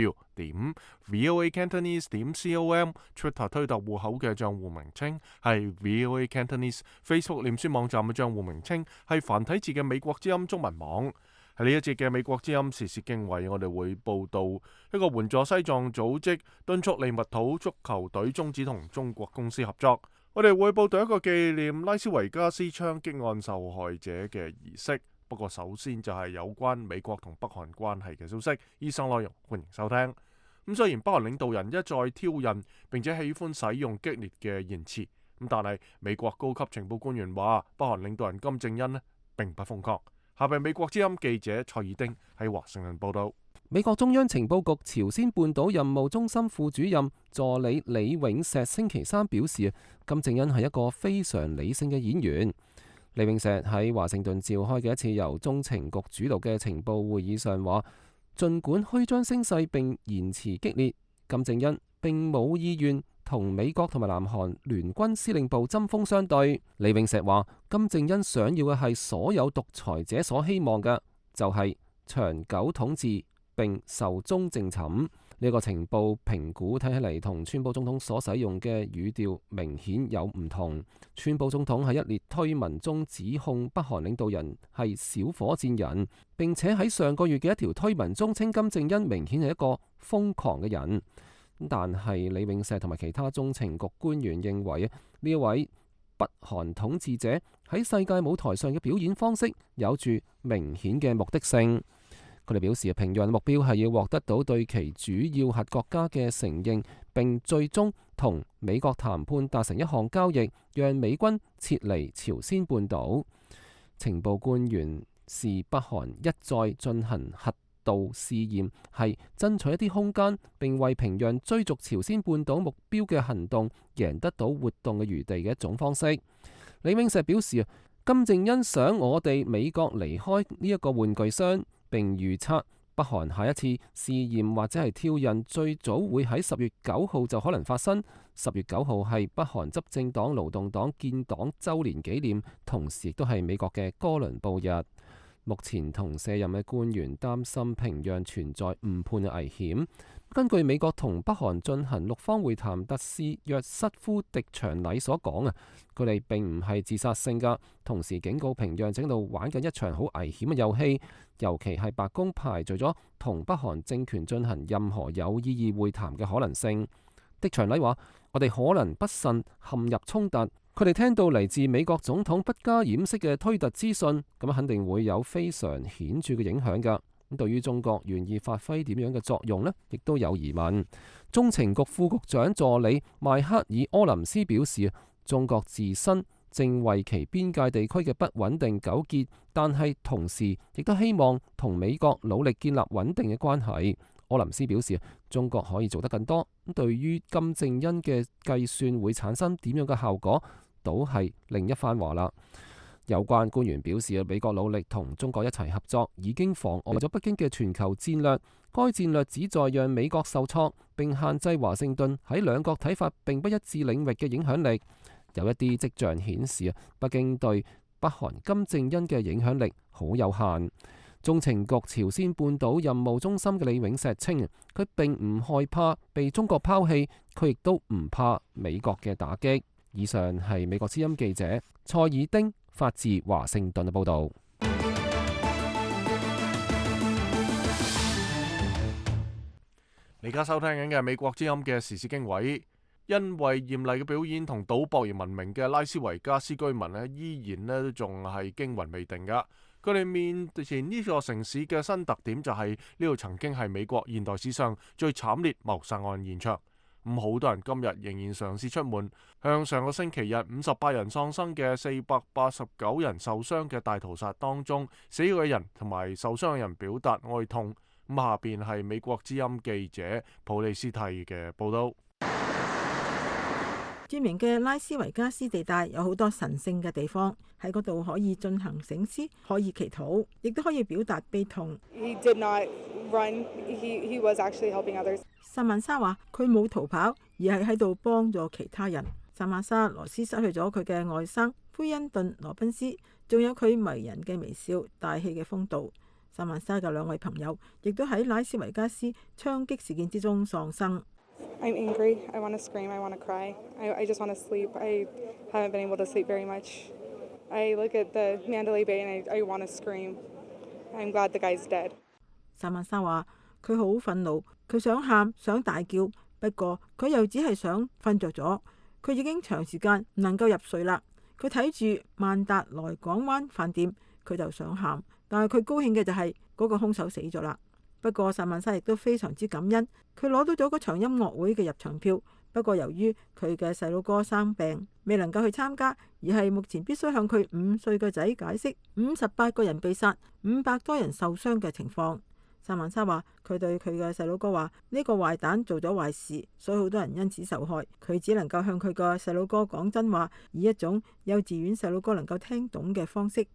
Speaker 2: 3w.voacantonese.com，Twitter 推特戶口嘅賬戶名稱係 VOA Cantonese， Facebook 臉書網站嘅賬戶名稱係繁體字嘅美國之音中文網。喺呢一節嘅美國之音時事經緯，我哋會報道一個援助西藏組織敦促利物浦足球隊終止同中國公司合作。我哋會報道一個紀念拉斯維加斯槍擊案受害者嘅儀式。不過首先就係有關美國同北韓關係嘅消息。以上內容歡迎收聽。咁雖然北韓領導人一再挑釁並且喜歡使用激烈嘅言辭，咁但係美國高級情報官員話北韓領導人金正恩並不瘋狂。下邊美國之音記者蔡爾丁喺華盛頓報道。
Speaker 11: 美國中央情報局朝鮮半島任務中心副主任助理李永石星期三表示，金正恩係一個非常理性嘅演員。李永石喺華盛頓召開嘅一次由中情局主導嘅情報會議上話，儘管虛張聲勢並言辭激烈，金正恩並冇意願同美國同埋南韓聯軍司令部針鋒相對。李永石話，金正恩想要嘅係所有獨裁者所希望嘅，就係長久統治並壽終正寢。呢個情報評估睇起嚟同川普總統所使用嘅語調明顯有唔同。川普總統喺一列推文中指控北韓領導人係小火箭人，並且喺上個月嘅一條推文中稱金正恩明顯係一個瘋狂嘅人。但係李永石同埋其他中情局官員認為呢一位北韓統治者喺世界舞台上嘅表演方式有住明顯嘅目的性。佢哋表示，平壤目標係要獲得到對其主要核國家嘅承認，並最終同美國談判達成一項交易，讓美軍撤離朝鮮半島。情報官員視北韓一再進行核導試驗係爭取一啲空間，並為平壤追逐朝鮮半島目標嘅行動贏得到活動嘅餘地嘅一種方式。李永石表示，金正恩想我哋美國離開呢一個玩具箱，並預測北韓下一次試驗或者係挑釁最早會喺10月9號就可能發生。10月9號係北韓執政黨勞動黨建黨週年紀念，同時亦都係美國嘅哥倫布日。目前同卸任嘅官員擔心平壤存在誤判嘅危險。根據美國同北韓進行6方會談特使約瑟夫·狄長禮所講啊，佢哋並唔係自殺性㗎，同時警告平壤正喺度玩緊一場好危險嘅遊戲，尤其係白宮排除咗同北韓政權進行任何有意義會談嘅可能性。狄長禮話：我哋可能不慎陷入衝突，佢哋聽到嚟自美國總統不加掩飾嘅推特資訊，咁肯定會有非常顯著嘅影響㗎。咁對於中國願意發揮點樣嘅作用呢，亦都有疑問。中情局副局長助理邁克爾·柯林斯表示，中國自身正為其邊界地區嘅不穩定糾結，但係同時亦都希望同美國努力建立穩定嘅關係。柯林斯表示，中國可以做得更多。對於金正恩嘅計算會產生點樣嘅效果，倒係另一番話啦。有關官員表示，美國努力同中國一齊合作，已經妨礙咗北京嘅全球戰略。該戰略旨在讓美國受挫，並限制華盛頓喺兩國睇法並不一致領域嘅影響力。有一啲跡象顯示，北京對北韓金正恩嘅影響力好有限。中情局朝鮮半島任務中心嘅李永石稱，佢並唔害怕被中國拋棄，佢亦都唔怕美國嘅打擊。以上係美國之音記者蔡爾丁發自華盛頓嘅報導。
Speaker 3: 你而家收聽緊嘅美國之音嘅時事經緯，因為豔麗嘅表演同賭博而聞名嘅拉斯維加斯居民呢，依然呢都仲係驚魂未定噶。佢哋面前呢座城市嘅新特點就係呢度曾經係美國現代史上最慘烈謀殺案現場。好多人今日仍然嘗試出門，向上個星期日58人喪生嘅489人受傷嘅大屠殺當中死去嘅人同埋受傷嘅人表達哀痛。下邊係美國之音記者普利斯蒂嘅報道。
Speaker 13: 著名嘅拉斯維加斯地帶有好多神聖嘅地方，喺嗰度可以進行醒思，可以祈禱，亦都可以表達悲痛。
Speaker 14: He did not run. He was actually helping others.
Speaker 13: 薩曼莎話：佢冇逃跑，而係喺度幫助其他人。薩曼莎羅斯失去咗佢嘅外甥奎恩頓羅賓斯，仲有佢迷人嘅微笑、大氣嘅風度。薩曼莎嘅2位朋友亦都喺拉斯維加斯槍擊事件之中喪生。
Speaker 14: I'm angry. I want to scream. I want to cry. I just want to sleep. I haven't been able to sleep very much. I look at the Mandalay Bay and I want to scream. I'm glad the guy's dead.
Speaker 13: 薩曼莎話：佢好憤怒，佢想喊，想大叫，不過佢又只係想瞓着咗。佢已經長時間唔能夠入睡啦。佢睇住萬達來港灣飯店，佢就想喊。但係佢高興嘅就係嗰個兇手死咗啦。不過薩曼莎亦都非常之感恩，佢攞到咗嗰場音樂會嘅入場票。不過由於佢嘅細佬哥生病，未能夠去參加，而係目前必須向佢5歲嘅仔解釋58個人被殺、500多人受傷嘅情況。薩曼莎話：佢對佢嘅細佬哥話，呢個壞蛋做咗壞事，所以好多人因此受害。佢只能夠向佢個細佬哥講真話，以一種幼稚園細佬哥能夠聽懂嘅方式。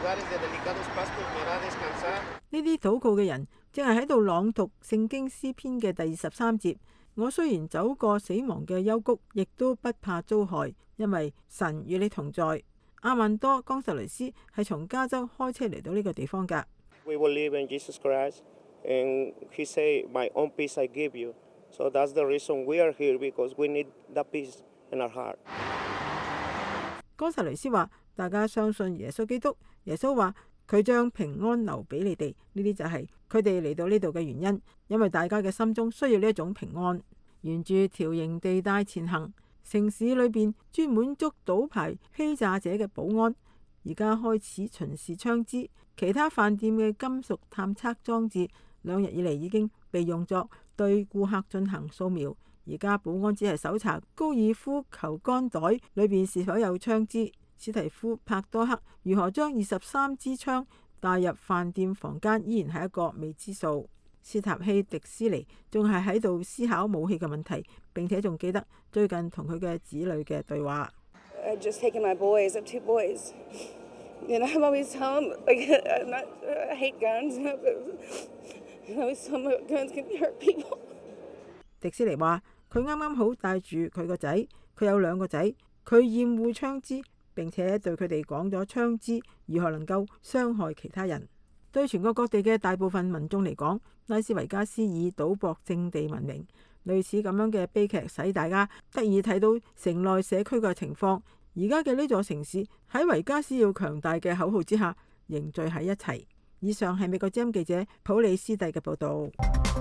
Speaker 13: 呢啲禱告嘅人正係喺度朗讀聖經詩篇嘅第23節。我雖然走過死亡嘅幽谷，亦都不怕遭害，因為神與你同在。阿曼多·岡薩雷斯係從加州開車嚟到呢個地方㗎。
Speaker 15: We will live in Jesus Christ, and He say, "My own peace I give you." So that's the reason we are here, because we need that peace in our heart.
Speaker 13: 岡薩雷斯話：大家相信耶穌基督。耶穌話佢將平安留俾你哋，呢啲就係佢哋嚟到呢度嘅原因，因為大家嘅心中需要呢一種平安。沿住條形地帶前行，城市裏邊專門捉賭牌欺詐者嘅保安而家開始巡視槍支，其他飯店嘅金屬探測裝置2日以嚟已經被用作對顧客進行掃描。而家保安只係搜查高爾夫球桿袋裏邊是否有槍支。史提夫·帕多克如何將23支槍帶入飯店房間，依然係一個未知數。斯塔希·迪斯尼仲係喺度思考武器嘅問題，並且仲記得最近同佢嘅子女嘅對話。
Speaker 14: Just taking my boys. I have 2 boys. And I'm always telling them, like, I hate guns. I always tell them guns can hurt people.
Speaker 13: 迪斯尼話：佢啱啱好帶住佢個仔，佢有2個仔，佢厭惡槍支，並且對佢哋講咗槍支如何能夠傷害其他人。對全國各地嘅大部分民眾嚟講，拉斯維加斯以賭博勝地聞名。類似咁樣嘅悲劇使大家得以睇到城內社區嘅情況。而家嘅呢座城市喺維加斯要強大嘅口號之下凝聚喺一齊。以上係美國之音記者普里斯蒂嘅報導。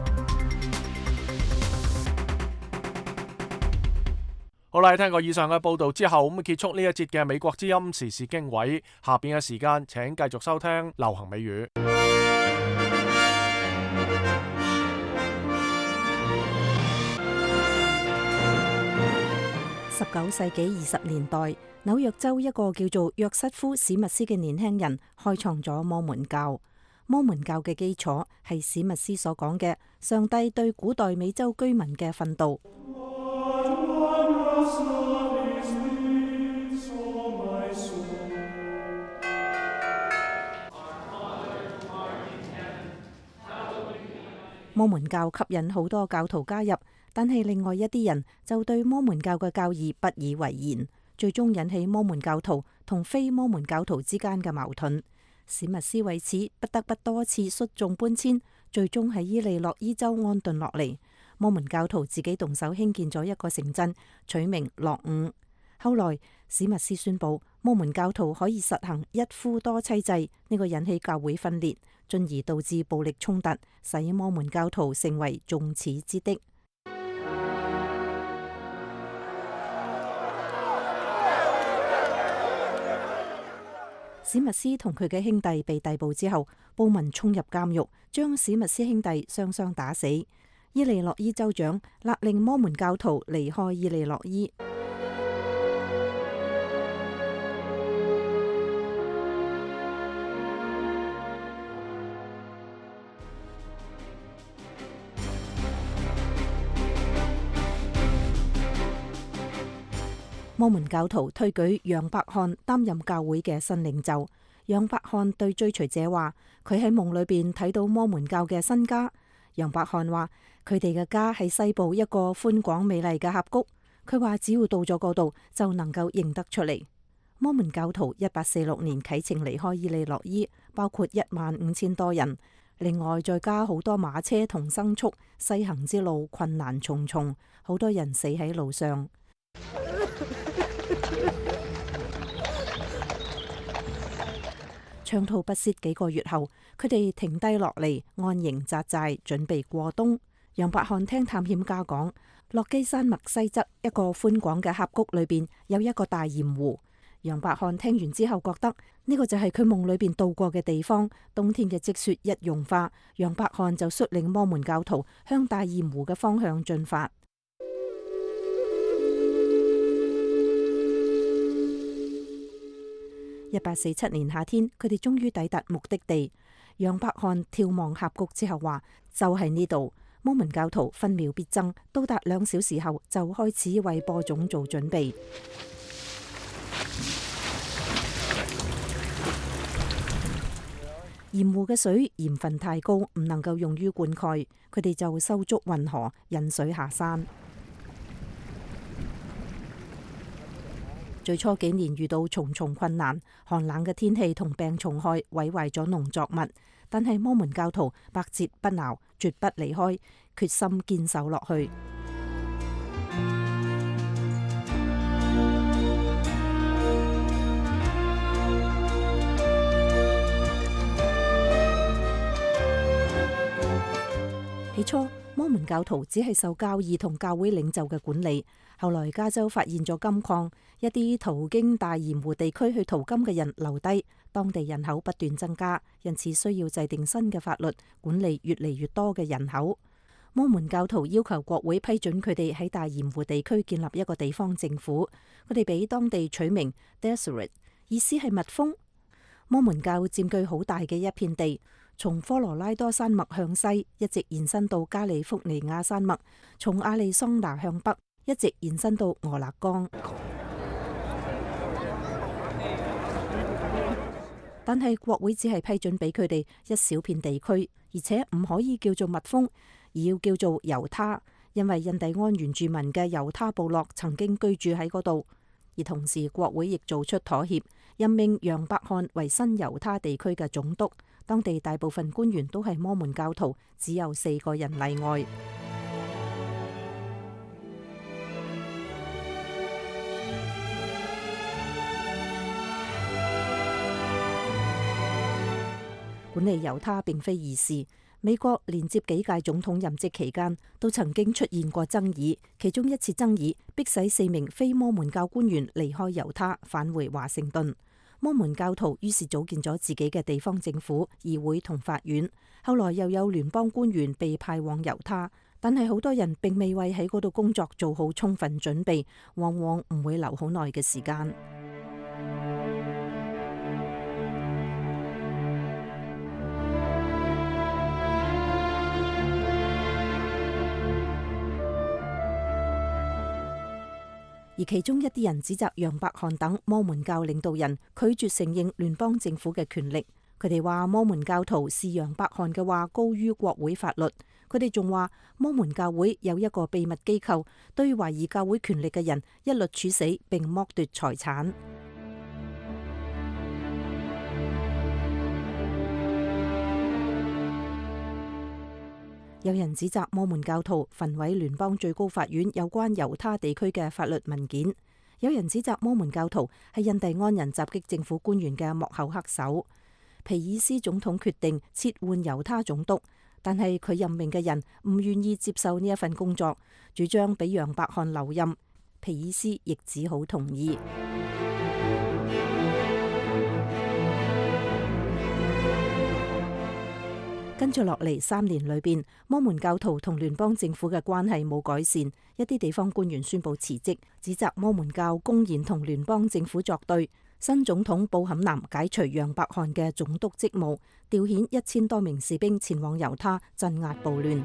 Speaker 3: 好啦，聽過以上嘅報導之後，咁結束呢一節嘅美國之音時事經緯。下邊嘅時間請繼續收聽流行美語。
Speaker 10: 19世紀20年代，紐約州一個叫做約瑟夫史密斯嘅年輕人開創咗摩門教。摩門教嘅基礎係史密斯所講嘅上帝對古代美洲居民嘅訓導。摩門教吸引好多教徒加入，但係另外一啲人就對摩門教嘅教義不以為然，最終引起摩門教徒同非摩門教徒之間嘅矛盾。史密斯為此不得不多次率眾搬遷，最終喺伊利諾伊州安頓落嚟。摩門教徒自己動手興建咗一個城鎮，取名樂伍。後來史密斯宣布摩門教徒可以實行一夫多妻制，呢個引起教會分裂，進而導致暴力衝突，使摩門教徒成為眾矢之的。史密斯同佢嘅兄弟被逮捕之後，暴民衝入監獄，將史密斯兄弟雙雙打死。伊利諾伊州長勒令摩門教徒離開伊利諾伊。摩門教徒推舉楊伯翰擔任教會嘅新領袖。楊伯翰對追隨者話：佢喺夢裏邊睇到摩門教嘅新家。楊伯翰話：佢哋嘅家喺西部一個寬廣美麗嘅峽谷。佢話只要到咗嗰度就能夠認得出嚟。摩門教徒1846年啟程離開伊利諾伊，包括15000多人，另外再加好多馬車同牲畜。西行之路困難重重，好多人死喺路上。長途跋涉幾個月後，佢哋停低落嚟安營紮寨，準備過冬。楊伯翰聽探險家講，落基山脈西側一個寬廣嘅峽谷裏邊有一個大鹽湖。楊伯翰聽完之後覺得呢個就係佢夢裏邊到過嘅地方。冬天嘅積雪一融化，楊伯翰就率領摩門教徒向大鹽湖嘅方向進發。1847年夏天，佢哋終於抵達目的地。楊伯翰眺望峽谷之後話：就係呢度。摩門教徒分秒必爭，到達2小時後就開始為播種做準備。鹽湖嘅水鹽分太高，唔能夠用於灌溉，佢哋就修築運河，引水下山。最初幾年遇到重重困難，寒冷嘅天氣同病蟲害毀壞咗農作物，但係摩門教徒百折不撓，絕不離開，決心堅守落去。起初，摩門教徒只係受教義同教會領袖嘅管理。後來加州發現咗金礦，一啲途經大鹽湖地區去淘金嘅人留低，當地人口不斷增加，因此需要制定新嘅法律管理越嚟越多嘅人口。摩門教徒要求國會批准佢哋喺大鹽湖地區建立一個地方政府，佢哋俾當地取名 Deseret， 意思係蜜蜂。摩門教佔據好大嘅一片地，從科羅拉多山脈向西一直延伸到加利福尼亞山脈，從亞利桑那向北一直延伸到俄勒岡。但係國會只係批准俾佢哋一小片地區，而且唔可以叫做蜜蜂，而要叫做猶他，因為印第安原住民嘅猶他部落曾經居住喺嗰度。而同時國會亦做出妥協，任命楊伯翰為新猶他地區嘅總督。當地大部分官員都係摩門教徒，只有4個人例外。管理猶他並非易事，美國連接幾屆總統任職期間都曾經出現過爭議，其中一次爭議迫使4名非摩門教官員離開猶他，返回華盛頓。摩門教徒於是組建咗自己嘅地方政府、議會同法院。後來又有聯邦官員被派往猶他，但係好多人並未為喺嗰度工作做好充分準備，往往唔會留好耐嘅時間。而其中一啲人指責楊伯翰等摩門教領導人拒絕承認聯邦政府嘅權力。佢哋話摩門教徒視楊伯翰嘅話高於國會法律。佢哋仲話摩門教會有一個秘密機構，對懷疑教會權力嘅人一律處死並剝奪財產。有人指責摩門教徒焚毀聯邦最高法院有關猶他地區嘅法律文件， 有人指責摩門教徒係印第安人襲擊政府官員嘅幕後黑手。皮爾斯總統決定撤換猶他總督，但係佢任命嘅人唔願意接受呢一份工作，主張俾楊百翰留任。皮爾斯亦只好同意。跟住落嚟3年裏邊，摩門教徒同聯邦政府嘅關係冇改善，一啲地方官員宣布辭職，指責摩門教公然同聯邦政府作對。新總統布坎南解除楊百翰嘅總督職務，調遣1000多名士兵前往猶他鎮壓暴亂。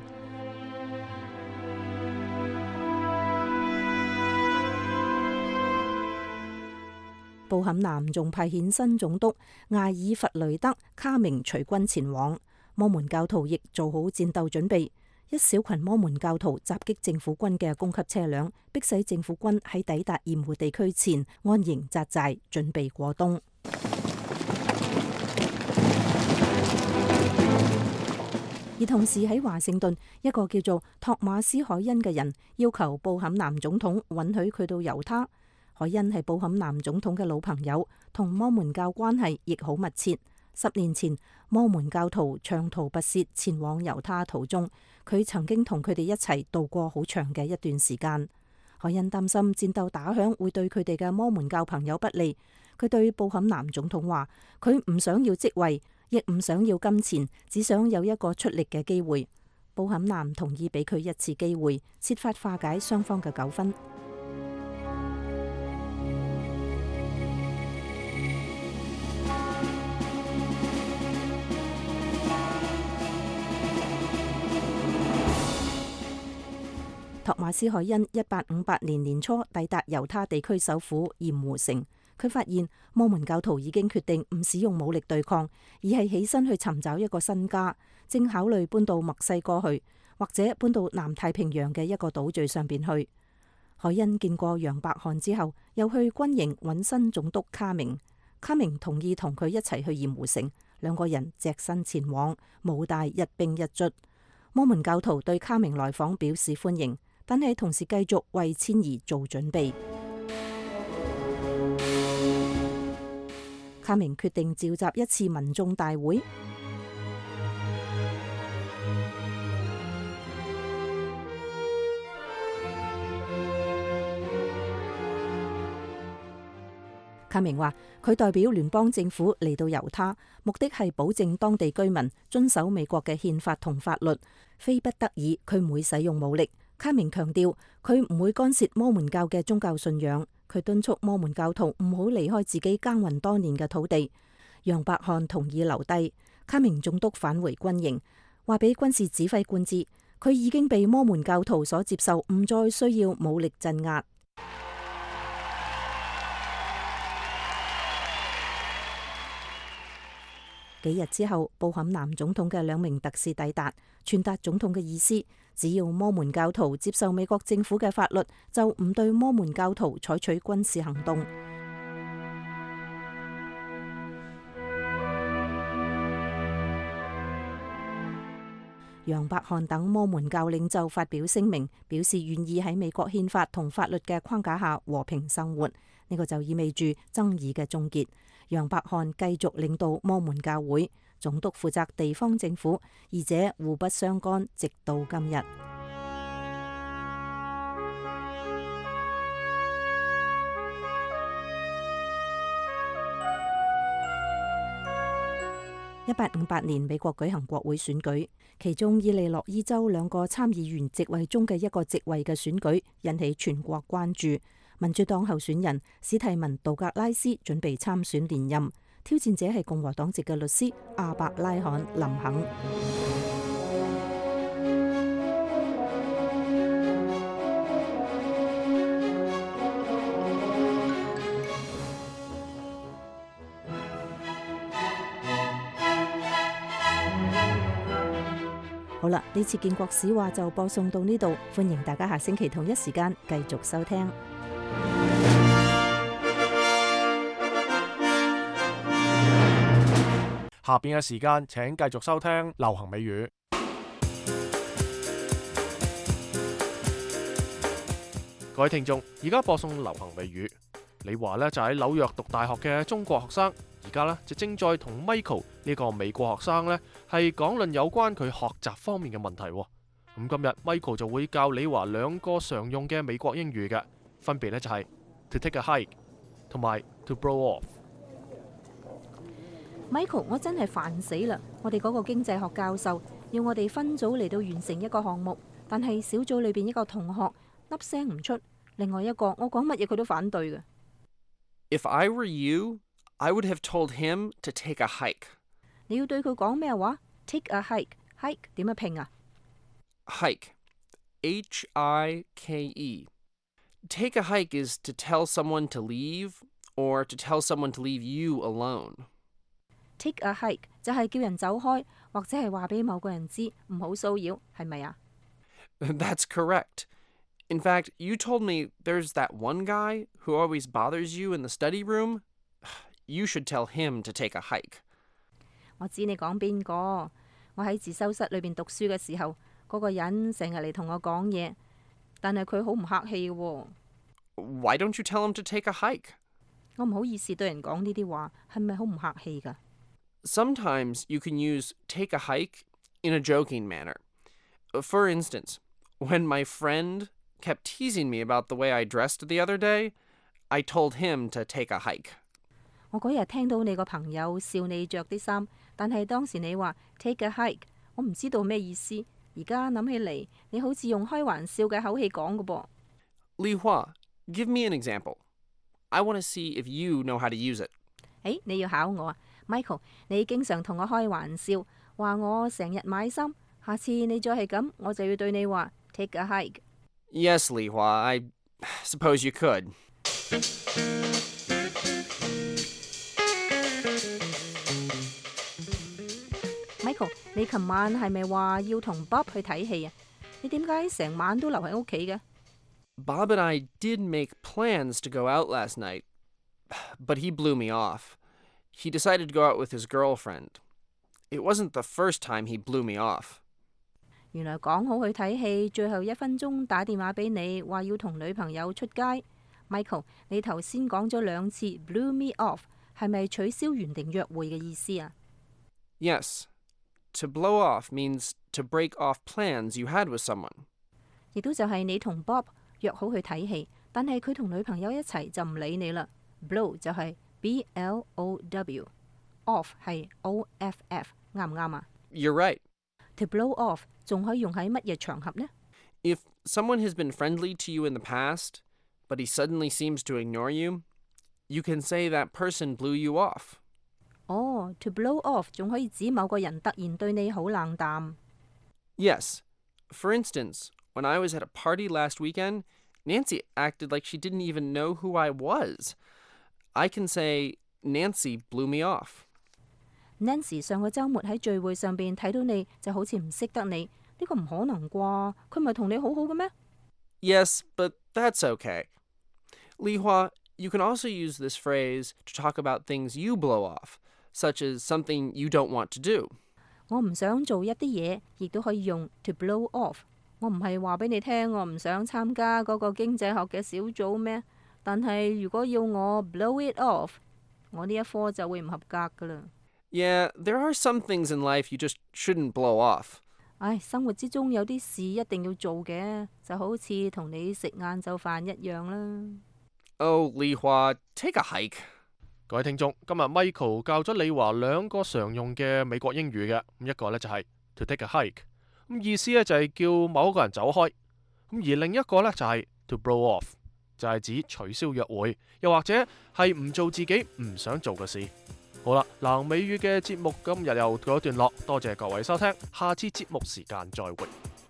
Speaker 10: 布坎南仲派遣新總督艾爾弗雷德卡明隨軍前往。摩門教徒亦做好戰鬥準備。一小群摩門教徒襲擊政府軍嘅供給車輛，迫使政府軍喺抵達鹽湖地區前安營紮寨，準備過冬。而同時喺華盛頓，一個叫做托馬斯·海恩嘅人要求布坎南總統允許佢到猶他。海恩係布坎南總統嘅老朋友，同摩門教關係亦好密切。10年前，摩門教徒長途跋涉前往猶他途中，佢曾經同佢哋一齊度過好長嘅一段時間。海恩擔心戰鬥打響會對佢哋嘅摩門教朋友不利，佢對布坎南總統話：佢唔想要職位，亦唔想要金錢，只想有一個出力嘅機會。布坎南同意俾佢一次機會，設法化解雙方嘅糾紛。托馬斯·海恩1858年年初抵達猶他地區首府鹽湖城，佢發現摩門教徒已經決定唔使用武力對抗，而係起身去尋找一個新家，正考慮搬到墨西哥去，或者搬到南太平洋嘅一個島嶼上邊去。海恩見過楊百翰之後，又去軍營揾新總督卡明。卡明同意同佢一齊去鹽湖城，兩個人隻身前往，冇帶一兵一卒。摩門教徒對卡明來訪表示歡迎，但係同時繼續為遷移做準備。卡明決定召集一次民眾大會。卡明話：佢代表聯邦政府嚟到猶他，目的係保證當地居民遵守美國嘅憲法同法律，非不得已佢唔會使用武力。卡明強調佢唔會干涉摩門教嘅宗教信仰，佢敦促摩門教徒唔好離開自己耕耘多年嘅土地。楊百翰同意留低，卡明總督返回軍營，話俾軍事指揮官知，佢已經被摩門教徒所接受，唔再需要武力鎮壓。幾日之後，布坎南總統嘅2名特使抵達，傳達總統嘅意思：只要摩門教徒接受美國政府嘅法律，就唔對摩門教徒採取軍事行動。楊百翰等摩門教領袖發表聲明，表示願意喺美國憲法同法律嘅框架下和平生活。呢個就意味住爭議嘅終結。楊百翰繼續領導摩門教會，總督負責地方政府，二者互不相干，直到今日。1858年，美國舉行國會選舉，其中伊利諾伊州2個參議員席位中嘅一個席位嘅選舉引起全國關注。民主黨候選人史蒂文·杜格拉斯準備參選連任，挑戰者係共和黨籍嘅律師阿伯拉罕·林肯。好啦，呢次建國史話就播送到呢度，歡迎大家下星期同一時間繼續收聽。
Speaker 3: 下邊嘅時間，請繼續收聽流行美語。各位聽眾，而家播送流行美語。 李華呢就喺紐約讀大學嘅中國學生，而家呢就正在同 Michael 呢個美國學生呢係講論有關佢學習方面嘅問題。咁今日 Michael 就會教李華2個常用嘅美國英語嘅，分別呢就係 to take a hike 同埋 to blow
Speaker 10: off。Michael， 我真係煩死啦！我哋嗰個經濟學教授要我哋分組嚟到完成一個項目，但係小組裏邊一個同學粒聲唔出，另外一個我講乜嘢佢都反對嘅。
Speaker 16: If I were you, I would have told him to take a hike.
Speaker 10: 你要對佢講咩話 ？Take a hike，hike 點樣拼啊
Speaker 16: ？Hike, H-I-K-E. Take a hike is to tell someone to leave, or to tell someone to leave you alone.
Speaker 10: Take a hike 就係叫人走開，或者係話俾某個人知唔好騷擾，係咪啊？
Speaker 16: That's correct. In fact, you told me there's that one guy who always bothers you in the study room. You should tell him to take a hike.
Speaker 10: 我知你講邊個？我喺自修室裏邊讀書嘅時候，嗰個人成日嚟同我講嘢，但係佢好唔客氣喎。
Speaker 16: Why don't you tell him to take a hike?
Speaker 10: 我唔好意思對人講呢啲話，係咪好唔客氣㗎？
Speaker 16: Sometimes you can use take a hike in a joking manner. For instance, when my friend kept teasing me about the way I dressed the other day, I told him to take a hike.
Speaker 10: 我嗰日聽到你個朋友笑你着啲衫，但係當時你話 take a hike， 我唔知道咩意思。而家諗起嚟，你好似用開玩笑嘅口氣講㗎噃。
Speaker 16: Li Hua, give me an example. I want to see if you know how to use it.
Speaker 10: 你要考我啊 ，Michael， 你經常同我開玩笑，話我成日買衫。下次你再係咁，我就要對你話 take a hike。
Speaker 16: Yes, Li Hua, I suppose you could.
Speaker 10: Michael， 你琴晚係咪話要同 Bob 去睇戲啊？你點解成晚都留喺屋企嘅？
Speaker 16: Bob and I did make plans to go out last night, but he blew me off. He decided to go out with his girlfriend. It wasn't the first time he blew me off.
Speaker 10: 原來講好去睇戲，最後1分鐘打電話俾你，話要同女朋友出街。Michael， 你頭先講咗2次 blew me off， 係咪取消原定約會嘅意思啊？
Speaker 16: Yes. To blow off means to break off plans you had with someone.
Speaker 10: 亦都就係你同 Bob 約好去睇戲，但係佢同女朋友一齊就唔理你啦。Blow 就係 B-L-O-W，off 係 O-F-F， 啱唔啱啊？
Speaker 16: You're right.
Speaker 10: To blow off 仲可以用喺乜嘢場合呢？
Speaker 16: If someone has been friendly to you in the past, but he suddenly seems to ignore you, you can say that person blew you off.
Speaker 10: To blow off 仲可以指某個人突然對你好冷淡。
Speaker 16: Yes. For instance, when I was at a party last weekend, Nancy acted like she didn't even know who I was. I can say, Nancy blew me off.
Speaker 10: Nancy 上個週末喺聚會上邊睇到你就好似唔識得你，呢個唔可能啩？佢唔係同你好好嘅咩？
Speaker 16: Yes, but that's okay. Li Hua, you can also use this phrase to talk about things you blow off, such as something you don't want to do.
Speaker 10: 我唔想做一啲嘢，亦都可以用 to blow off。我唔係話俾你聽，我唔想參加嗰個經濟學嘅小組咩？但係如果要我 blow it off， 我呢一科就會唔合格噶啦。
Speaker 16: Yeah, there are some things in life you just shouldn't blow off.
Speaker 10: 生活之中有啲事一定要做嘅，就好似同你食晏晝飯一樣啦。
Speaker 16: Oh, Li Hua, take a hike.
Speaker 3: 各位聽眾，今日 Michael 教咗李華2個常用嘅美國英語嘅，咁一個呢就係 to take a hike， 咁意思呢就係叫某一個人走開，咁而另一個呢就係 to blow off， 就係指取消約會，又或者係唔做自己唔想做嘅事。好啦，南美語嘅節目今日又告一段落，多謝各位收聽，下次節目時間再會。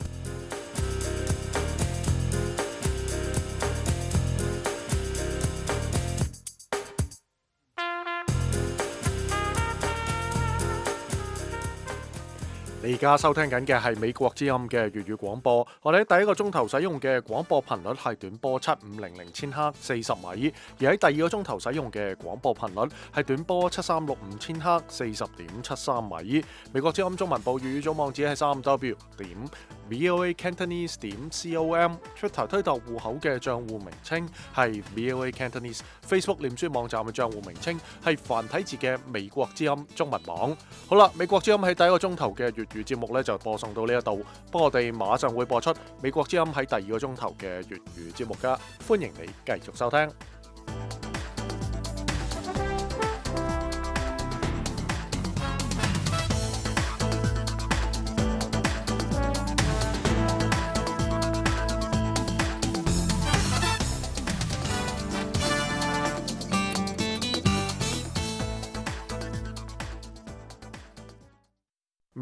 Speaker 3: 你而家收聽緊嘅係美國之音嘅粵語廣播，我哋喺第一個鐘頭使用嘅廣播頻率係短波7500千赫40米，而喺第二個鐘頭使用嘅廣播頻率係短波7365千赫40.73米。美國之音中文部粵語組網址係3W
Speaker 2: VOA Cantonese.com，Twitter 推特戶口嘅帳戶名稱係 VOA Cantonese，Facebook 臉書網站嘅帳戶名稱係繁體字嘅美國之音中文網。好啦，美國之音喺第一個鐘頭嘅粵語節目呢就播送到呢一度，不過我哋馬上會播出美國之音喺第二個鐘頭嘅粵語節目噶，歡迎你繼續收聽。